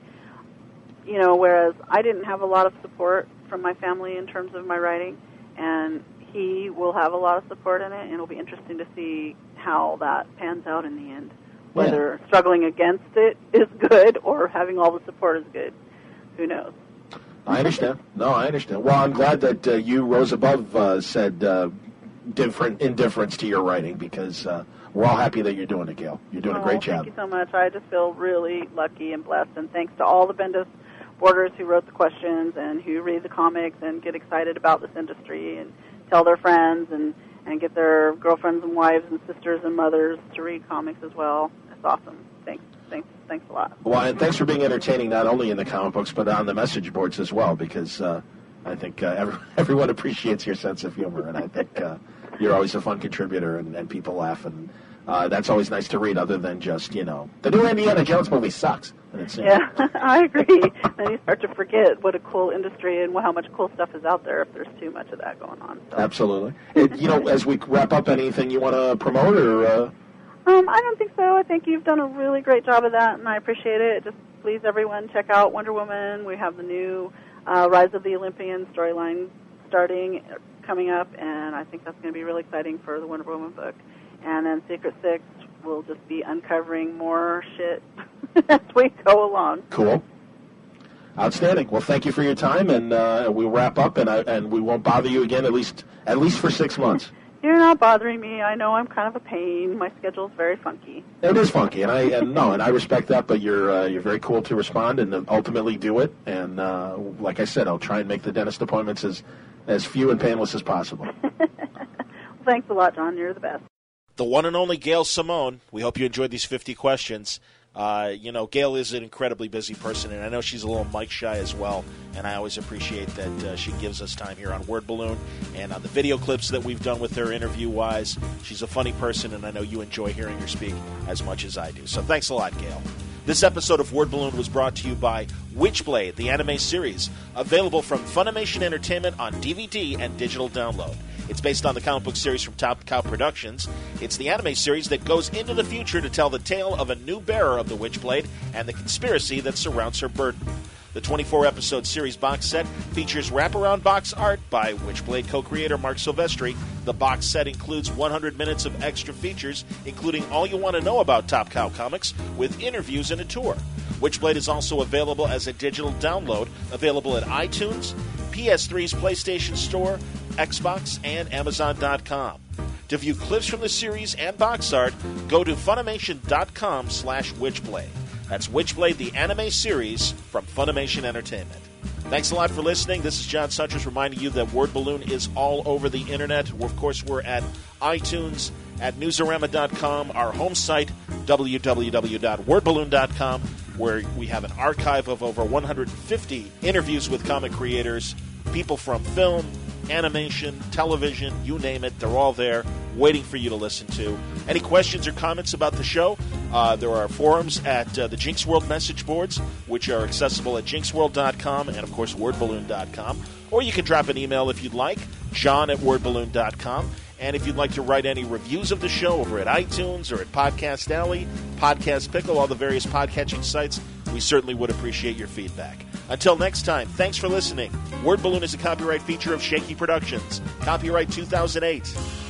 you know, whereas I didn't have a lot of support from my family in terms of my writing, and he will have a lot of support in it, and it'll be interesting to see how that pans out in the end. Whether yeah. struggling against it is good or having all the support is good. Who knows? I understand. No, I understand. Well, I'm glad that uh, you rose above uh, said uh, different indifference to your writing, because uh, we're all happy that you're doing it, Gail. You're doing oh, a great job. Thank you so much. I just feel really lucky and blessed, and thanks to all the Bendis boarders who wrote the questions and who read the comics and get excited about this industry and tell their friends and, and get their girlfriends and wives and sisters and mothers to read comics as well. It's awesome. Thanks. Thanks. Thanks a lot. Well, and thanks for being entertaining not only in the comic books but on the message boards as well, because uh, I think uh, every, everyone appreciates your sense of humor, and I think uh, you're always a fun contributor, and, and people laugh, and uh, that's always nice to read, other than just, you know, the new Indiana Jones movie sucks. And it's, you know, yeah, I agree. Then you start to forget what a cool industry and how much cool stuff is out there if there's too much of that going on. So. Absolutely. It, you know, as we wrap up, anything you want to promote or... Uh... Um, I don't think so. I think you've done a really great job of that, and I appreciate it. Just please, everyone, check out Wonder Woman. We have the new uh, Rise of the Olympian storyline starting, coming up, and I think that's going to be really exciting for the Wonder Woman book. And then Secret Six will just be uncovering more shit as we go along. Cool. Outstanding. Well, thank you for your time, and uh, we'll wrap up, and I, and we won't bother you again at least at least for six months. You're not bothering me. I know I'm kind of a pain. My schedule's very funky. It is funky, and I and no, and I respect that. But you're uh, you're very cool to respond and ultimately do it. And uh, like I said, I'll try and make the dentist appointments as as few and painless as possible. Well, thanks a lot, John. You're the best. The one and only Gail Simone. We hope you enjoyed these fifty questions. Uh, you know, Gail is an incredibly busy person, and I know she's a little mic shy as well, and I always appreciate that uh, she gives us time here on Word Balloon and on the video clips that we've done with her interview-wise. She's a funny person, and I know you enjoy hearing her speak as much as I do. So thanks a lot, Gail. This episode of Word Balloon was brought to you by Witchblade, the anime series, available from Funimation Entertainment on D V D and digital download. It's based on the comic book series from Top Cow Productions. It's the anime series that goes into the future to tell the tale of a new bearer of the Witchblade and the conspiracy that surrounds her burden. The twenty-four episode series box set features wraparound box art by Witchblade co-creator Mark Silvestri. The box set includes one hundred minutes of extra features, including all you want to know about Top Cow Comics, with interviews and a tour. Witchblade is also available as a digital download, available at iTunes, P S three's PlayStation Store, Xbox, and Amazon dot com. To view clips from the series and box art, go to Funimation.com slash Witchblade. That's Witchblade, the anime series from Funimation Entertainment. Thanks a lot for listening. This is John Suntress reminding you that Word Balloon is all over the internet. Of course, we're at iTunes, at Newsarama dot com, our home site, w w w dot word balloon dot com, where we have an archive of over one hundred fifty interviews with comic creators, people from film, animation, television, you name it, they're all there waiting for you to listen to. Any questions or comments about the show? Uh, there are forums at uh, the Jinx World message boards, which are accessible at jinx world dot com and, of course, word balloon dot com. Or you can drop an email if you'd like, john at word balloon dot com. And if you'd like to write any reviews of the show over at iTunes or at Podcast Alley, Podcast Pickle, all the various podcatching sites, we certainly would appreciate your feedback. Until next time, thanks for listening. Word Balloon is a copyright feature of Shaky Productions. Copyright two thousand eight.